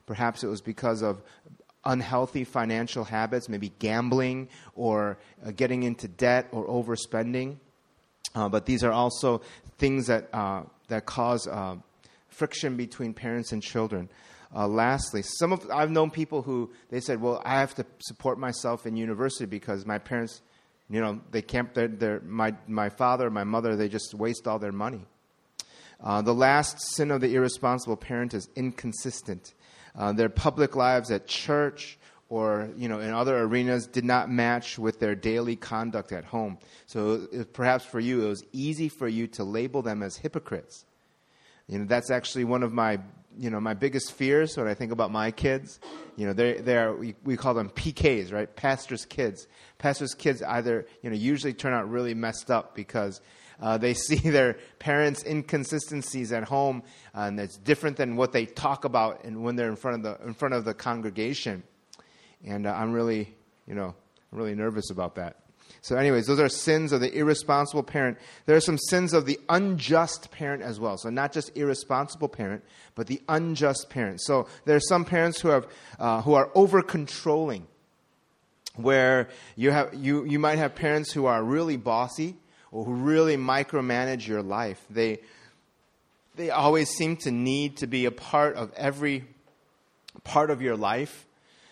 Perhaps it was because of unhealthy financial habits, maybe gambling or getting into debt or overspending. But these are also things that cause friction between parents and children. Lastly, I've known people who they said, "Well, I have to support myself in university because my parents, they can't. My father, my mother, they just waste all their money." The last sin of the irresponsible parent is inconsistent. Their public lives at church or in other arenas did not match with their daily conduct at home. So perhaps for you, it was easy for you to label them as hypocrites. That's actually one of my biggest fears when I think about my kids. We call them PKs, right? Pastors' kids. Pastors' kids either usually turn out really messed up because they see their parents' inconsistencies at home, and it's different than what they talk about when they're in front of the congregation. And I'm really nervous about that. So anyways, those are sins of the irresponsible parent. There are some sins of the unjust parent as well. So not just irresponsible parent, but the unjust parent. So there are some parents who are over controlling, where you might have parents who are really bossy or who really micromanage your life. They always seem to need to be a part of every part of your life.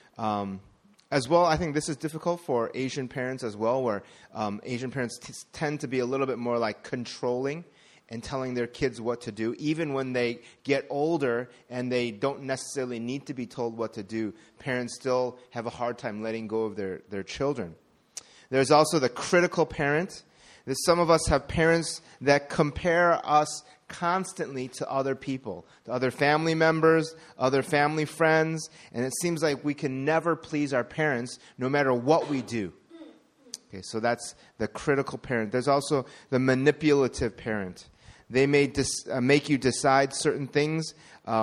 As well, I think this is difficult for Asian parents as well, where Asian parents tend to be a little bit more like controlling and telling their kids what to do. Even when they get older and they don't necessarily need to be told what to do, parents still have a hard time letting go of their children. There's also the critical parent. Some of us have parents that compare us constantly to other people, to other family members, other family friends, and it seems like we can never please our parents no matter what we do. Okay, so that's the critical parent. There's also the manipulative parent. They may make you decide certain things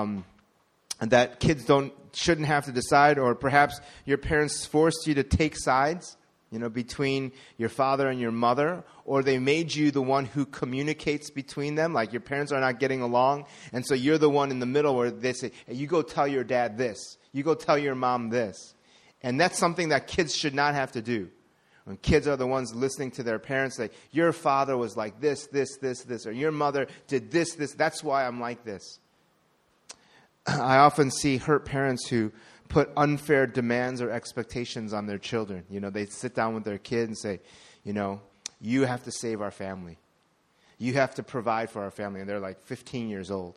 that kids shouldn't have to decide, or perhaps your parents forced you to take sides, between your father and your mother, or they made you the one who communicates between them, like your parents are not getting along, and so you're the one in the middle where they say, hey, you go tell your dad this, you go tell your mom this. And that's something that kids should not have to do. When kids are the ones listening to their parents, like, your father was like this, or your mother did this, that's why I'm like this. I often see hurt parents who put unfair demands or expectations on their children. They sit down with their kid and say, you have to save our family. You have to provide for our family. And they're like 15 years old.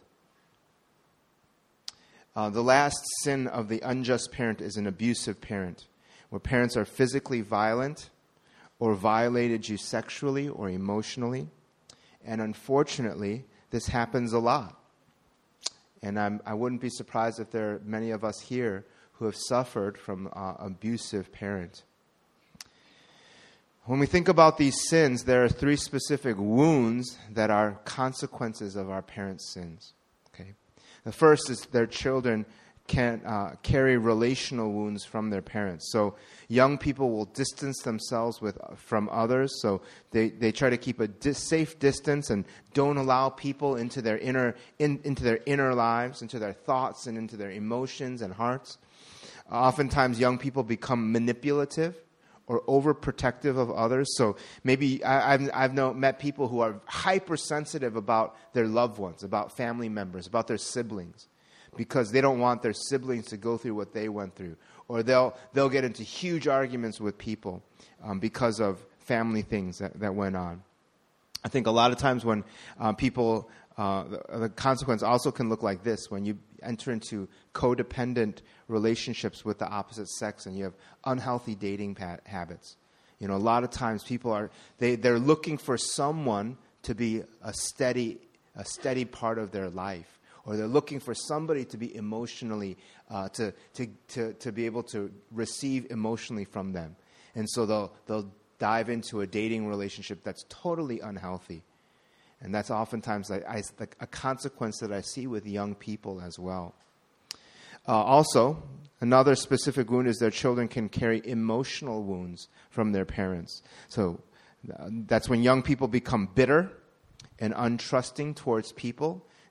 The last sin of the unjust parent is an abusive parent, where parents are physically violent or violated you sexually or emotionally. And unfortunately, this happens a lot. And I wouldn't be surprised if there are many of us here who have suffered from abusive parent. When we think about these sins, there are 3 specific wounds that are consequences of our parents' sins. Okay, the first is their children can carry relational wounds from their parents. So young people will distance themselves from others. So they try to keep a safe distance and don't allow people into their inner lives, into their thoughts and into their emotions and hearts. Oftentimes, young people become manipulative or overprotective of others. So maybe I've met people who are hypersensitive about their loved ones, about family members, about their siblings, because they don't want their siblings to go through what they went through, or they'll get into huge arguments with people because of family things that went on. I think a lot of times when people, the consequence also can look like this: when you enter into codependent relationships with the opposite sex and you have unhealthy dating habits. A lot of times people they're looking for someone to be a steady part of their life, or they're looking for somebody to be emotionally to be able to receive emotionally from them, and so they'll dive into a dating relationship that's totally unhealthy. And that's oftentimes a consequence that I see with young people as well. Also, another specific wound is their children can carry emotional wounds from their parents. So that's when young people become bitter and untrusting towards people.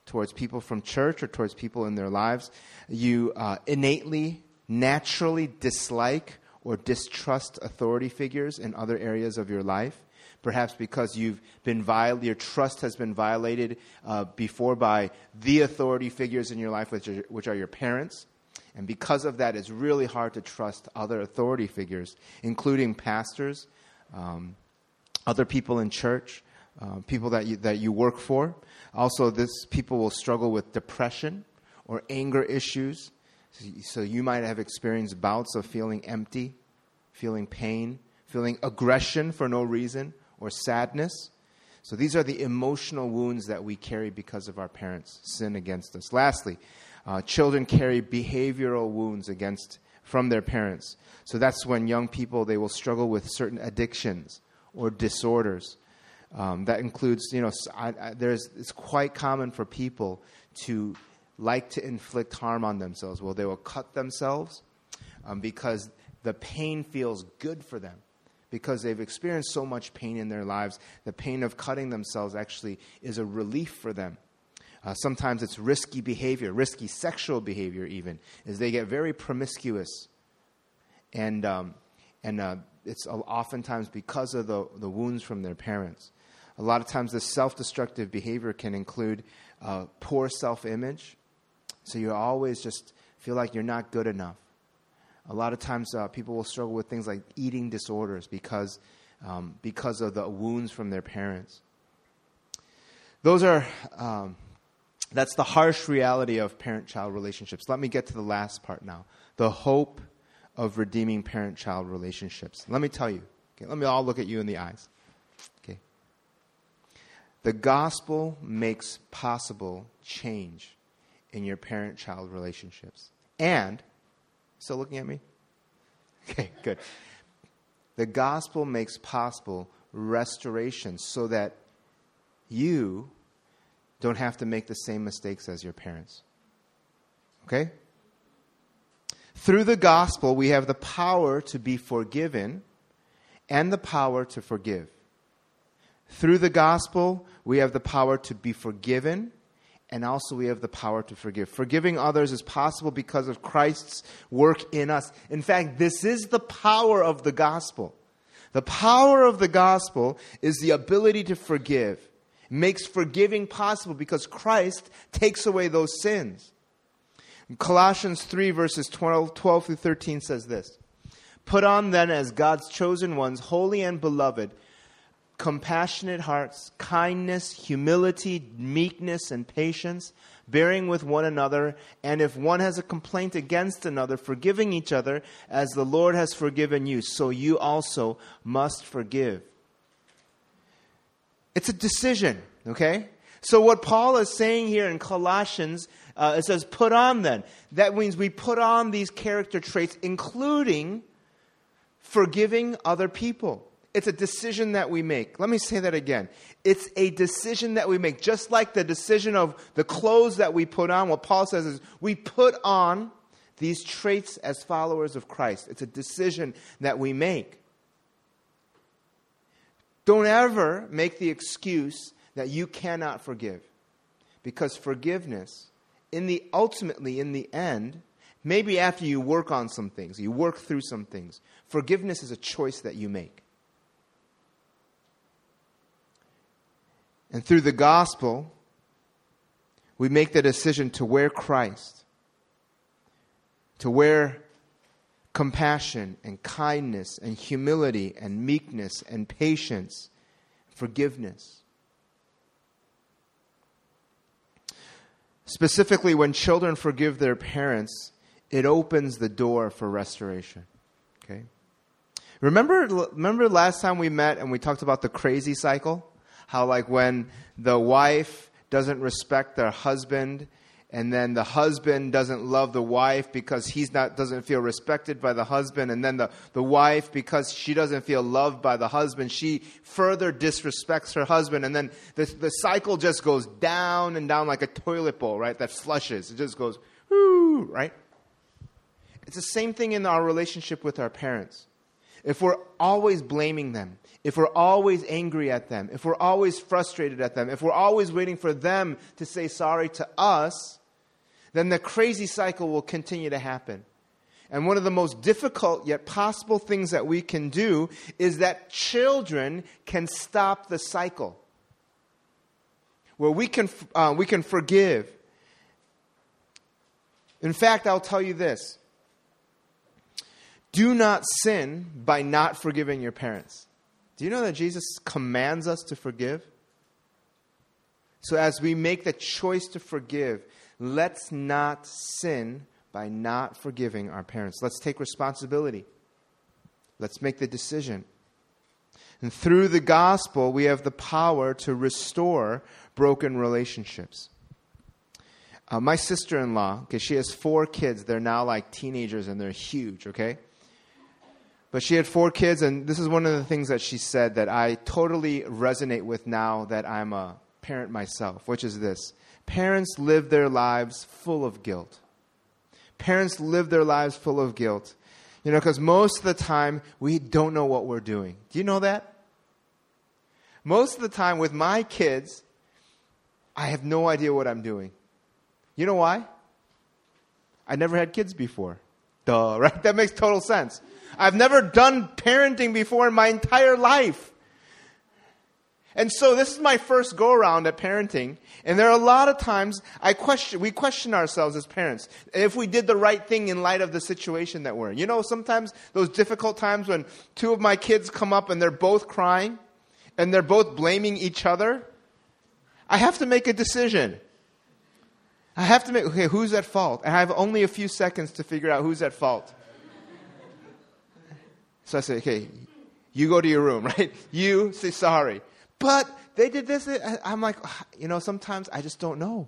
towards people from church or towards people in their lives, you innately, naturally dislike or distrust authority figures in other areas of your life. Perhaps because your trust has been violated before by the authority figures in your life, which are your parents. And because of that, it's really hard to trust other authority figures, including pastors, other people in church, people that you work for. Also, people will struggle with depression or anger issues. So you might have experienced bouts of feeling empty, feeling pain, feeling aggression for no reason, or sadness. So these are the emotional wounds that we carry because of our parents' sin against us. Lastly, children carry behavioral wounds from their parents. So that's when young people, they will struggle with certain addictions or disorders. That includes, it's quite common for people to like to inflict harm on themselves. Well, they will cut themselves because the pain feels good for them. Because they've experienced so much pain in their lives, the pain of cutting themselves actually is a relief for them. Sometimes it's risky behavior, risky sexual behavior even, as they get very promiscuous. And it's oftentimes because of the wounds from their parents. A lot of times this self-destructive behavior can include poor self-image. So you always just feel like you're not good enough. A lot of times people will struggle with things like eating disorders because of the wounds from their parents. That's the harsh reality of parent-child relationships. Let me get to the last part now. The hope of redeeming parent-child relationships. Let me tell you. Okay, let me all look at you in the eyes. Okay. The gospel makes possible change in your parent-child relationships. And still looking at me? Okay, good. The gospel makes possible restoration so that you don't have to make the same mistakes as your parents. Okay? Through the gospel, we have the power to be forgiven and the power to forgive. Through the gospel, we have the power to be forgiven, and also we have the power to forgive. Forgiving others is possible because of Christ's work in us. In fact, this is the power of the gospel. The power of the gospel is the ability to forgive. It makes forgiving possible because Christ takes away those sins. Colossians 3 verses 12 through 13 says this. Put on then as God's chosen ones, holy and beloved, compassionate hearts, kindness, humility, meekness, and patience, bearing with one another, and if one has a complaint against another, forgiving each other, as the Lord has forgiven you, so you also must forgive. It's a decision, okay? So what Paul is saying here in Colossians, it says, put on then. That means we put on these character traits, including forgiving other people. It's a decision that we make. Let me say that again. It's a decision that we make. Just like the decision of the clothes that we put on, what Paul says is we put on these traits as followers of Christ. It's a decision that we make. Don't ever make the excuse that you cannot forgive. Because forgiveness, ultimately in the end, maybe after you work on some things, you work through some things, forgiveness is a choice that you make. And through the gospel, we make the decision to wear Christ, to wear compassion and kindness and humility and meekness and patience, forgiveness. Specifically, when children forgive their parents, it opens the door for restoration. Okay? Remember last time we met and we talked about the crazy cycle? How like when the wife doesn't respect their husband, and then the husband doesn't love the wife because doesn't feel respected by the husband, and then the wife, because she doesn't feel loved by the husband, she further disrespects her husband, and then the cycle just goes down and down like a toilet bowl, right? That flushes. It just goes, whoo, right? It's the same thing in our relationship with our parents. if we're always blaming them, if we're always angry at them, if we're always frustrated at them, if we're always waiting for them to say sorry to us, then the crazy cycle will continue to happen. And one of the most difficult yet possible things that we can do is that children can stop the cycle. Where we can forgive. In fact, I'll tell you this. Do not sin by not forgiving your parents. Do you know that Jesus commands us to forgive? So as we make the choice to forgive, let's not sin by not forgiving our parents. Let's take responsibility. Let's make the decision. And through the gospel, we have the power to restore broken relationships. My sister-in-law, okay, she has 4 kids. They're now like teenagers and they're huge, okay? But she had 4 kids, and this is one of the things that she said that I totally resonate with now that I'm a parent myself, which is this. Parents live their lives full of guilt. Parents live their lives full of guilt. You know, because most of the time, we don't know what we're doing. Do you know that? Most of the time with my kids, I have no idea what I'm doing. You know why? I never had kids before. Duh, right? That makes total sense. I've never done parenting before in my entire life. And so this is my first go-around at parenting. And there are a lot of times we question ourselves as parents if we did the right thing in light of the situation that we're in. You know, sometimes those difficult times when 2 of my kids come up and they're both crying and they're both blaming each other, I have to make a decision. I have to make, okay, who's at fault? And I have only a few seconds to figure out who's at fault. So I say, okay, you go to your room, right? You say sorry. But they did this. I'm like, you know, sometimes I just don't know.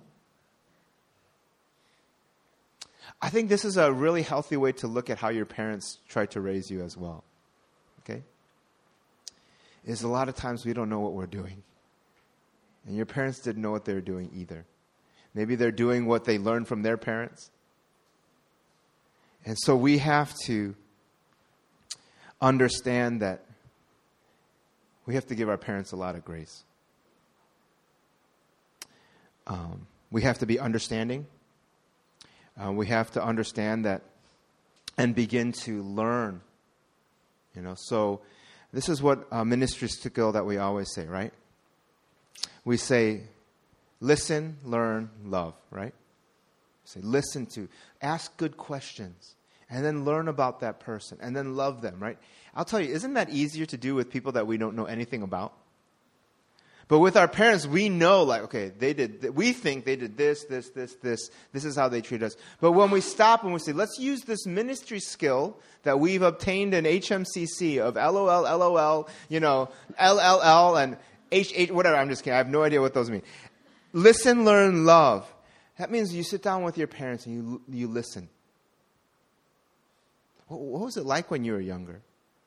I think this is a really healthy way to look at how your parents tried to raise you as well. Okay? Is a lot of times we don't know what we're doing. And your parents didn't know what they were doing either. Maybe they're doing what they learned from their parents. And so we have to understand that we have to give our parents a lot of grace. We have to be understanding. We have to understand that and begin to learn. You know, so this is what ministry skill that we always say, right? We say, listen, learn, love, right? Say, listen to, ask good questions, and then learn about that person, and then love them, right? I'll tell you, isn't that easier to do with people that we don't know anything about? But with our parents, we know, like, okay, we think they did this. This is how they treat us. But when we stop and we say, let's use this ministry skill that we've obtained in HMCC of LOL, you know, LLL, and HH, whatever, I'm just kidding. I have no idea what those mean. Listen, learn, love. That means you sit down with your parents and you listen. What was it like when you were younger?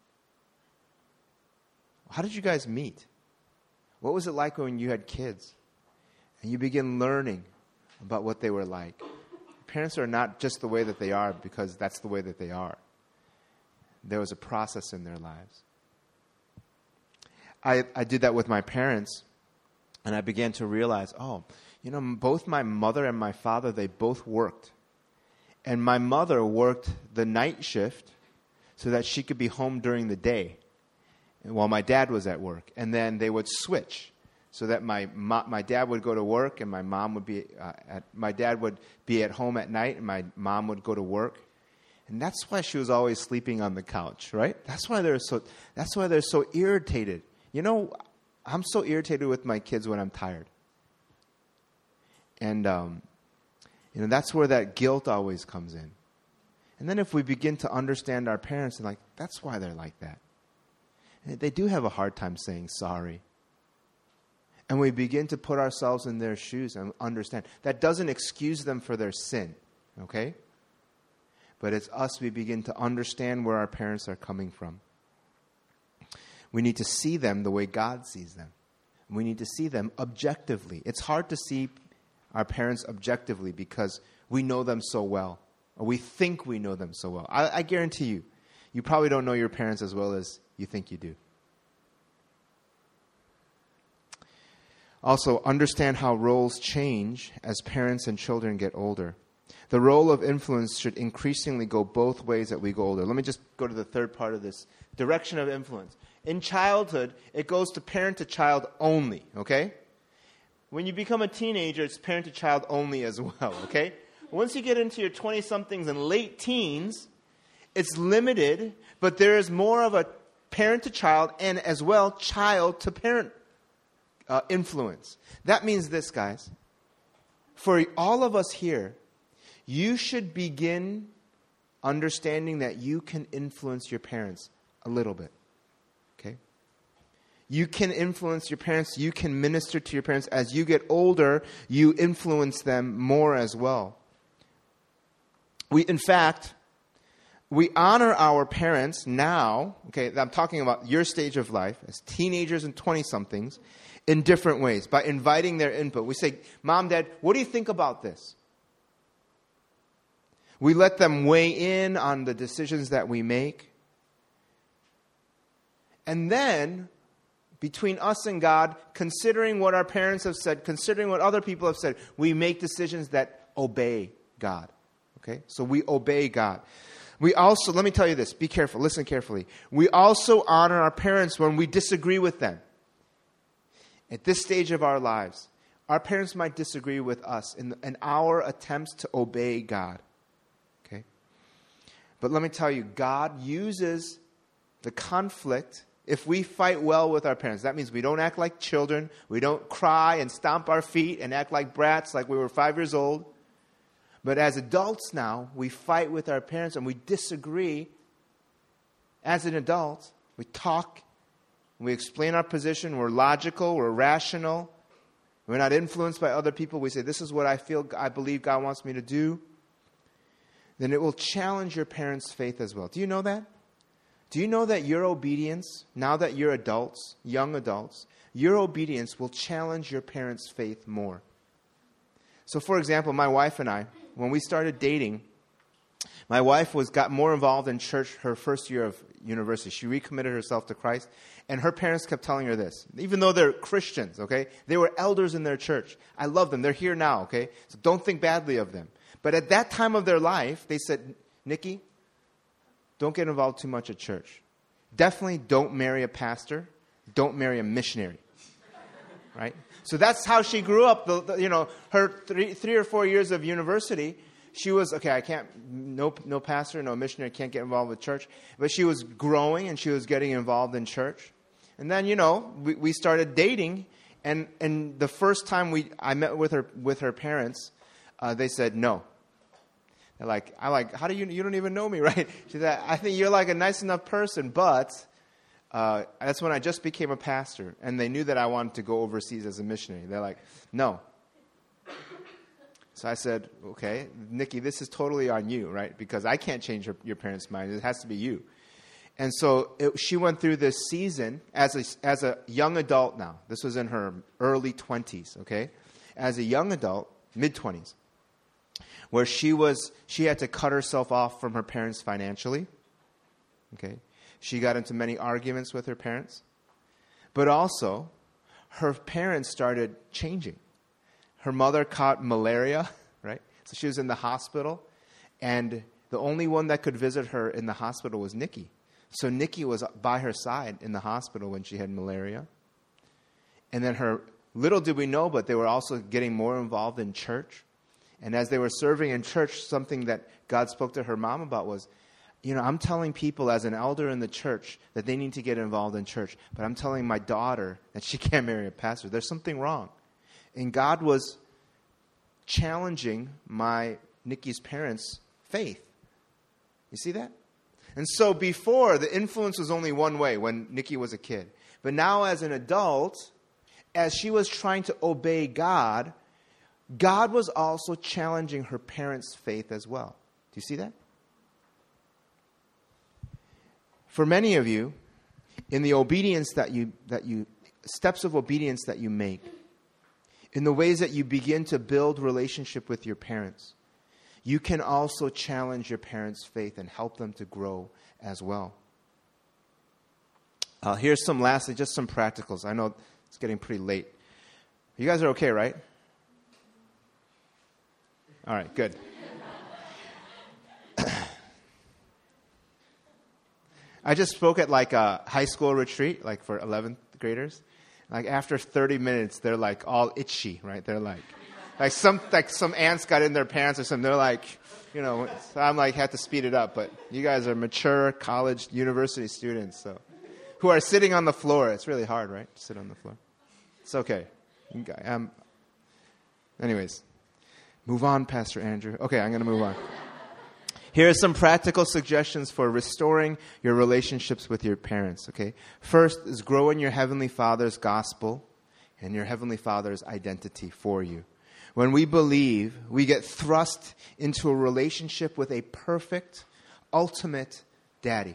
How did you guys meet? What was it like when you had kids? And you begin learning about what they were like. Parents are not just the way that they are because that's the way that they are. There was a process in their lives. I did that with my parents, and I began to realize, you know, both my mother and my father, they both worked. And my mother worked the night shift so that she could be home during the day while my dad was at work. And then they would switch so that my dad would go to work and my dad would be at home at night and my mom would go to work. And that's why she was always sleeping on the couch, right? That's why they're so irritated. You know, I'm so irritated with my kids when I'm tired. And you know, that's where that guilt always comes in. And then if we begin to understand our parents, and like, that's why they're like that. And they do have a hard time saying sorry. And we begin to put ourselves in their shoes and understand. That doesn't excuse them for their sin, okay? But it's us, we begin to understand where our parents are coming from. We need to see them the way God sees them. We need to see them objectively. It's hard to see our parents objectively because we know them so well. Or we think we know them so well. I guarantee you, you probably don't know your parents as well as you think you do. Also, understand how roles change as parents and children get older. The role of influence should increasingly go both ways as we go older. Let me just go to the third part of this. Direction of influence. In childhood, it goes to parent to child only, okay? When you become a teenager, it's parent to child only as well, okay? Once you get into your 20-somethings and late teens, it's limited, but there is more of a parent to child and as well child to parent influence. That means this, guys. For all of us here, you should begin understanding that you can influence your parents a little bit. Okay? You can influence your parents. You can minister to your parents. As you get older, you influence them more as well. In fact, we honor our parents now, okay, I'm talking about your stage of life, as teenagers and 20-somethings, in different ways, by inviting their input. We say, Mom, Dad, what do you think about this? We let them weigh in on the decisions that we make. And then, between us and God, considering what our parents have said, considering what other people have said, we make decisions that obey God. Okay? So we obey God. We also, let me tell you this, be careful, listen carefully. We also honor our parents when we disagree with them. At this stage of our lives, our parents might disagree with us in our attempts to obey God. Okay? But let me tell you, God uses the conflict. If we fight well with our parents, that means we don't act like children. We don't cry and stomp our feet and act like brats like we were 5 years old. But as adults now, we fight with our parents and we disagree. As an adult, we talk, we explain our position, we're logical, we're rational. We're not influenced by other people. We say, this is what I believe God wants me to do. Then it will challenge your parents' faith as well. Do you know that? Do you know that your obedience, now that you're adults, young adults, your obedience will challenge your parents' faith more? So, for example, my wife and I, when we started dating, my wife got more involved in church her first year of university. She recommitted herself to Christ, and her parents kept telling her this. Even though they're Christians, okay? They were elders in their church. I love them. They're here now, okay? So don't think badly of them. But at that time of their life, they said, Nikki, don't get involved too much at church. Definitely don't marry a pastor. Don't marry a missionary. Right? So that's how she grew up. Her 3 or 4 years of university, she was, okay, I can't, no pastor, no missionary, can't get involved with church. But she was growing and she was getting involved in church. And then, we started dating. And the first time I met with her parents, they said no. They're like, how do you don't even know me, right? She said, I think you're like a nice enough person, but that's when I just became a pastor. And they knew that I wanted to go overseas as a missionary. They're like, no. So I said, okay, Nikki, this is totally on you, right? Because I can't change your parents' mind. It has to be you. And so she went through this season as a young adult now. This was in her early 20s, okay? As a young adult, mid-20s, where she had to cut herself off from her parents financially, okay? She got into many arguments with her parents. But also, her parents started changing. Her mother caught malaria, right? So she was in the hospital, and the only one that could visit her in the hospital was Nikki. So Nikki was by her side in the hospital when she had malaria. And then little did we know, but they were also getting more involved in church. And as they were serving in church, something that God spoke to her mom about was, I'm telling people as an elder in the church that they need to get involved in church. But I'm telling my daughter that she can't marry a pastor. There's something wrong. And God was challenging Nikki's parents' faith. You see that? And so before, the influence was only one way when Nikki was a kid. But now as an adult, as she was trying to obey God, God was also challenging her parents' faith as well. Do you see that? For many of you, in the obedience that you steps of obedience that you make, in the ways that you begin to build relationship with your parents, you can also challenge your parents' faith and help them to grow as well. Here's lastly, just some practicals. I know it's getting pretty late. You guys are okay, right? All right, good. I just spoke at like a high school retreat, like for 11th graders. Like after 30 minutes, they're like all itchy, right? They're like some ants got in their pants or something. They're like, so I'm like, had to speed it up. But you guys are mature college, university students, so who are sitting on the floor. It's really hard, right? To sit on the floor. It's okay. Anyways, move on, Pastor Andrew. Okay, I'm going to move on. Here are some practical suggestions for restoring your relationships with your parents, okay? First is grow in your Heavenly Father's gospel and your Heavenly Father's identity for you. When we believe, we get thrust into a relationship with a perfect, ultimate daddy.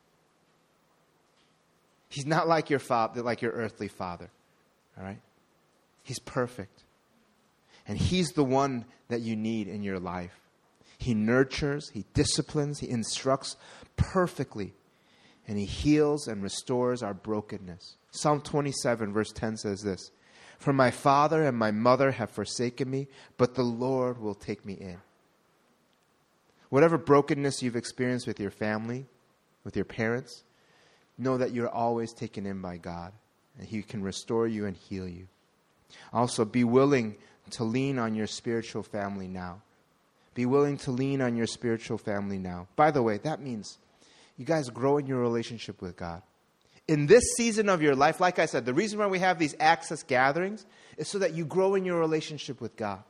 He's not like your father, like your earthly father, all right? He's perfect. And He's the one that you need in your life. He nurtures, He disciplines, He instructs perfectly. And He heals and restores our brokenness. Psalm 27 verse 10 says this, "For my father and my mother have forsaken me, but the Lord will take me in." Whatever brokenness you've experienced with your family, with your parents, know that you're always taken in by God. And He can restore you and heal you. Also, be willing to lean on your spiritual family now. Be willing to lean on your spiritual family now. By the way, that means you guys grow in your relationship with God. In this season of your life, like I said, the reason why we have these access gatherings is so that you grow in your relationship with God.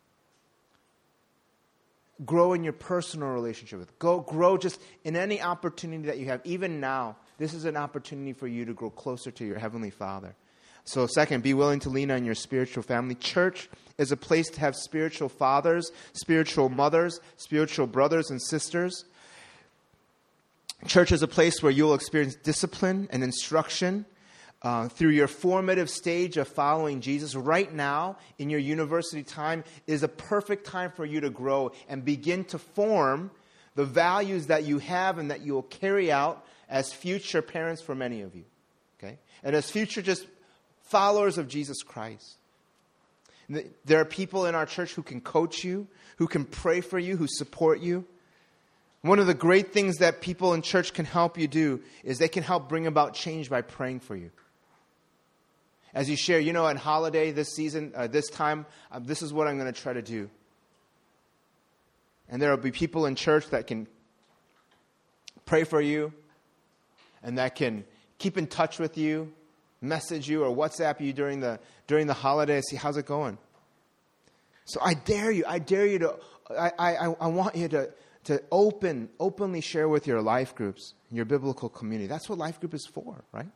Grow in your personal relationship with God. Grow just in any opportunity that you have. Even now, this is an opportunity for you to grow closer to your Heavenly Father. So second, be willing to lean on your spiritual family. Church is a place to have spiritual fathers, spiritual mothers, spiritual brothers and sisters. Church is a place where you'll experience discipline and instruction through your formative stage of following Jesus. Right now, in your university time, is a perfect time for you to grow and begin to form the values that you have and that you will carry out as future parents for many of you. Okay? And as future just followers of Jesus Christ. There are people in our church who can coach you, who can pray for you, who support you. One of the great things that people in church can help you do is they can help bring about change by praying for you. As you share, on holiday this season, this time, this is what I'm going to try to do. And there will be people in church that can pray for you and that can keep in touch with you, message you or WhatsApp you during the holiday, see how's it going. So I dare you to, I want you to openly share with your life groups, your biblical community. That's what life group is for, right?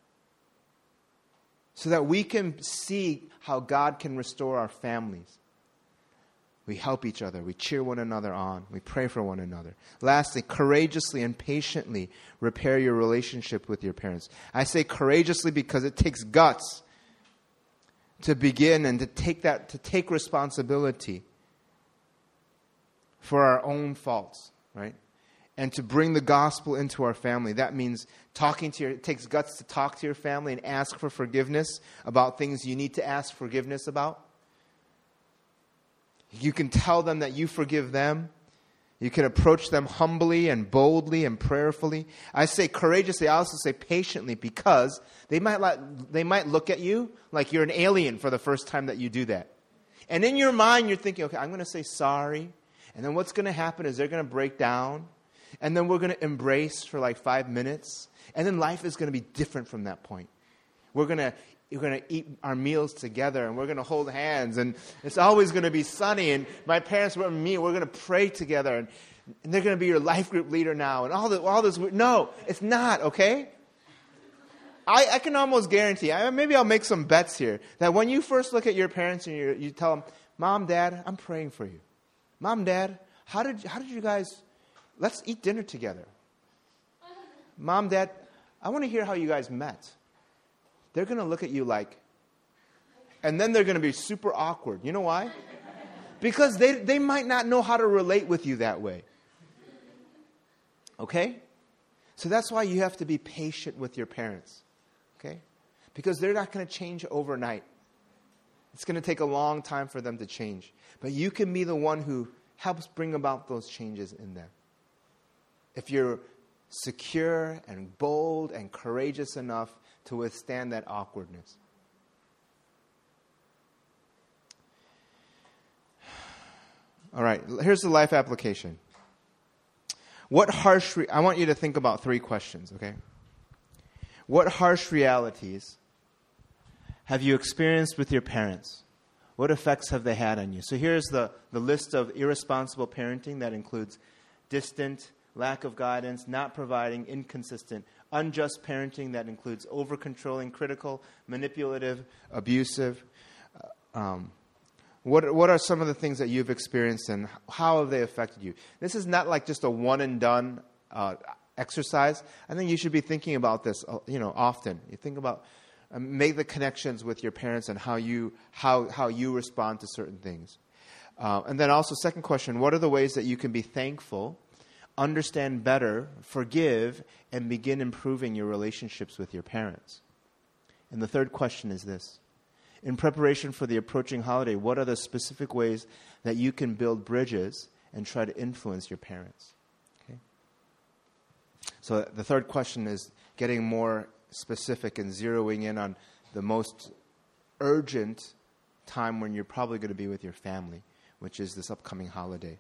So that we can see how God can restore our families. We help each other. We cheer one another on. We pray for one another. Lastly, courageously and patiently repair your relationship with your parents. I say courageously because it takes guts to begin and to take responsibility for our own faults, right? And to bring the gospel into our family. That means it takes guts to talk to your family and ask for forgiveness about things you need to ask forgiveness about. You can tell them that you forgive them. You can approach them humbly and boldly and prayerfully. I say courageously. I also say patiently because they might look at you like you're an alien for the first time that you do that. And in your mind, you're thinking, okay, I'm going to say sorry. And then what's going to happen is they're going to break down. And then we're going to embrace for like 5 minutes. And then life is going to be different from that point. We're going to eat our meals together and we're going to hold hands and it's always going to be sunny and my parents and me, we're going to pray together and they're going to be your life group leader now and all this. No, it's not, okay? I can almost guarantee, maybe I'll make some bets here, that when you first look at your parents and you tell them, Mom, Dad, I'm praying for you. Mom, Dad, how did you guys, let's eat dinner together. Mom, Dad, I want to hear how you guys met. They're going to look at you like, and then they're going to be super awkward. You know why? Because they might not know how to relate with you that way. Okay? So that's why you have to be patient with your parents. Okay? Because they're not going to change overnight. It's going to take a long time for them to change. But you can be the one who helps bring about those changes in them. If you're secure and bold and courageous enough to withstand that awkwardness. All right, here's the life application. I want you to think about 3 questions, okay? What harsh realities have you experienced with your parents? What effects have they had on you? So here's the list of irresponsible parenting that includes distant, lack of guidance, not providing, inconsistent, unjust parenting that includes over-controlling, critical, manipulative, abusive. What are some of the things that you've experienced and how have they affected you? This is not like just a one-and-done exercise. I think you should be thinking about this often. You think about, make the connections with your parents and how you respond to certain things. And then also, second question, what are the ways that you can be thankful, understand better, forgive, and begin improving your relationships with your parents? And the third question is this. In preparation for the approaching holiday, what are the specific ways that you can build bridges and try to influence your parents? Okay. So the third question is getting more specific and zeroing in on the most urgent time when you're probably going to be with your family, which is this upcoming holiday.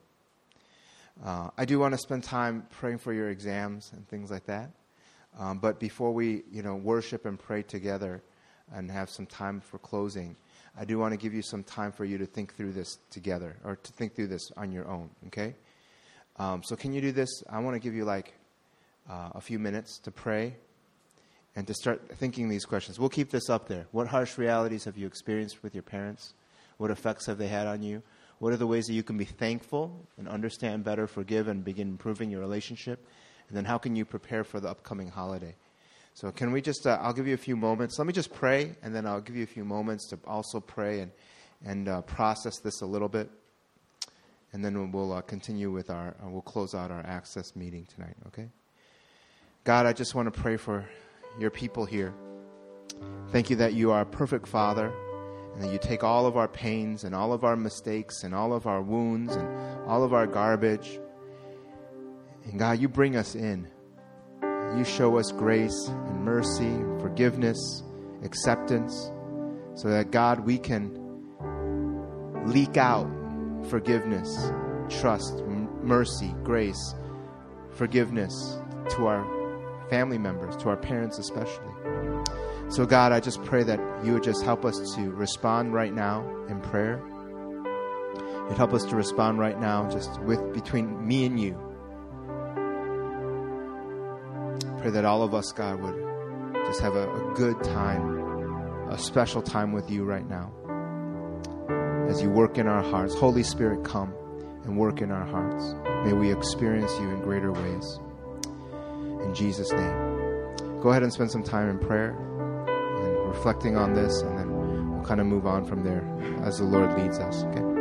I do want to spend time praying for your exams and things like that. But before we, worship and pray together and have some time for closing, I do want to give you some time for you to think through this together or to think through this on your own, okay? So can you do this? I want to give you a few minutes to pray and to start thinking these questions. We'll keep this up there. What harsh realities have you experienced with your parents? What effects have they had on you? What are the ways that you can be thankful and understand better, forgive, and begin improving your relationship? And then how can you prepare for the upcoming holiday? So can we just, I'll give you a few moments. Let me just pray, and then I'll give you a few moments to also pray and process this a little bit. And then we'll continue with we'll close out our Access meeting tonight, okay? God, I just want to pray for your people here. Thank you that you are a perfect Father, and that you take all of our pains and all of our mistakes and all of our wounds and all of our garbage. And God, you bring us in. You show us grace and mercy, forgiveness, acceptance, so that, God, we can leak out forgiveness, trust, mercy, grace, forgiveness to our family members, to our parents especially. So, God, I just pray that you would just help us to respond right now in prayer. You'd help us to respond right now just between me and you. Pray that all of us, God, would just have a good time, a special time with you right now. As you work in our hearts, Holy Spirit, come and work in our hearts. May we experience you in greater ways. In Jesus' name. Go ahead and spend some time in prayer and reflecting on this, and then we'll kind of move on from there as the Lord leads us, okay?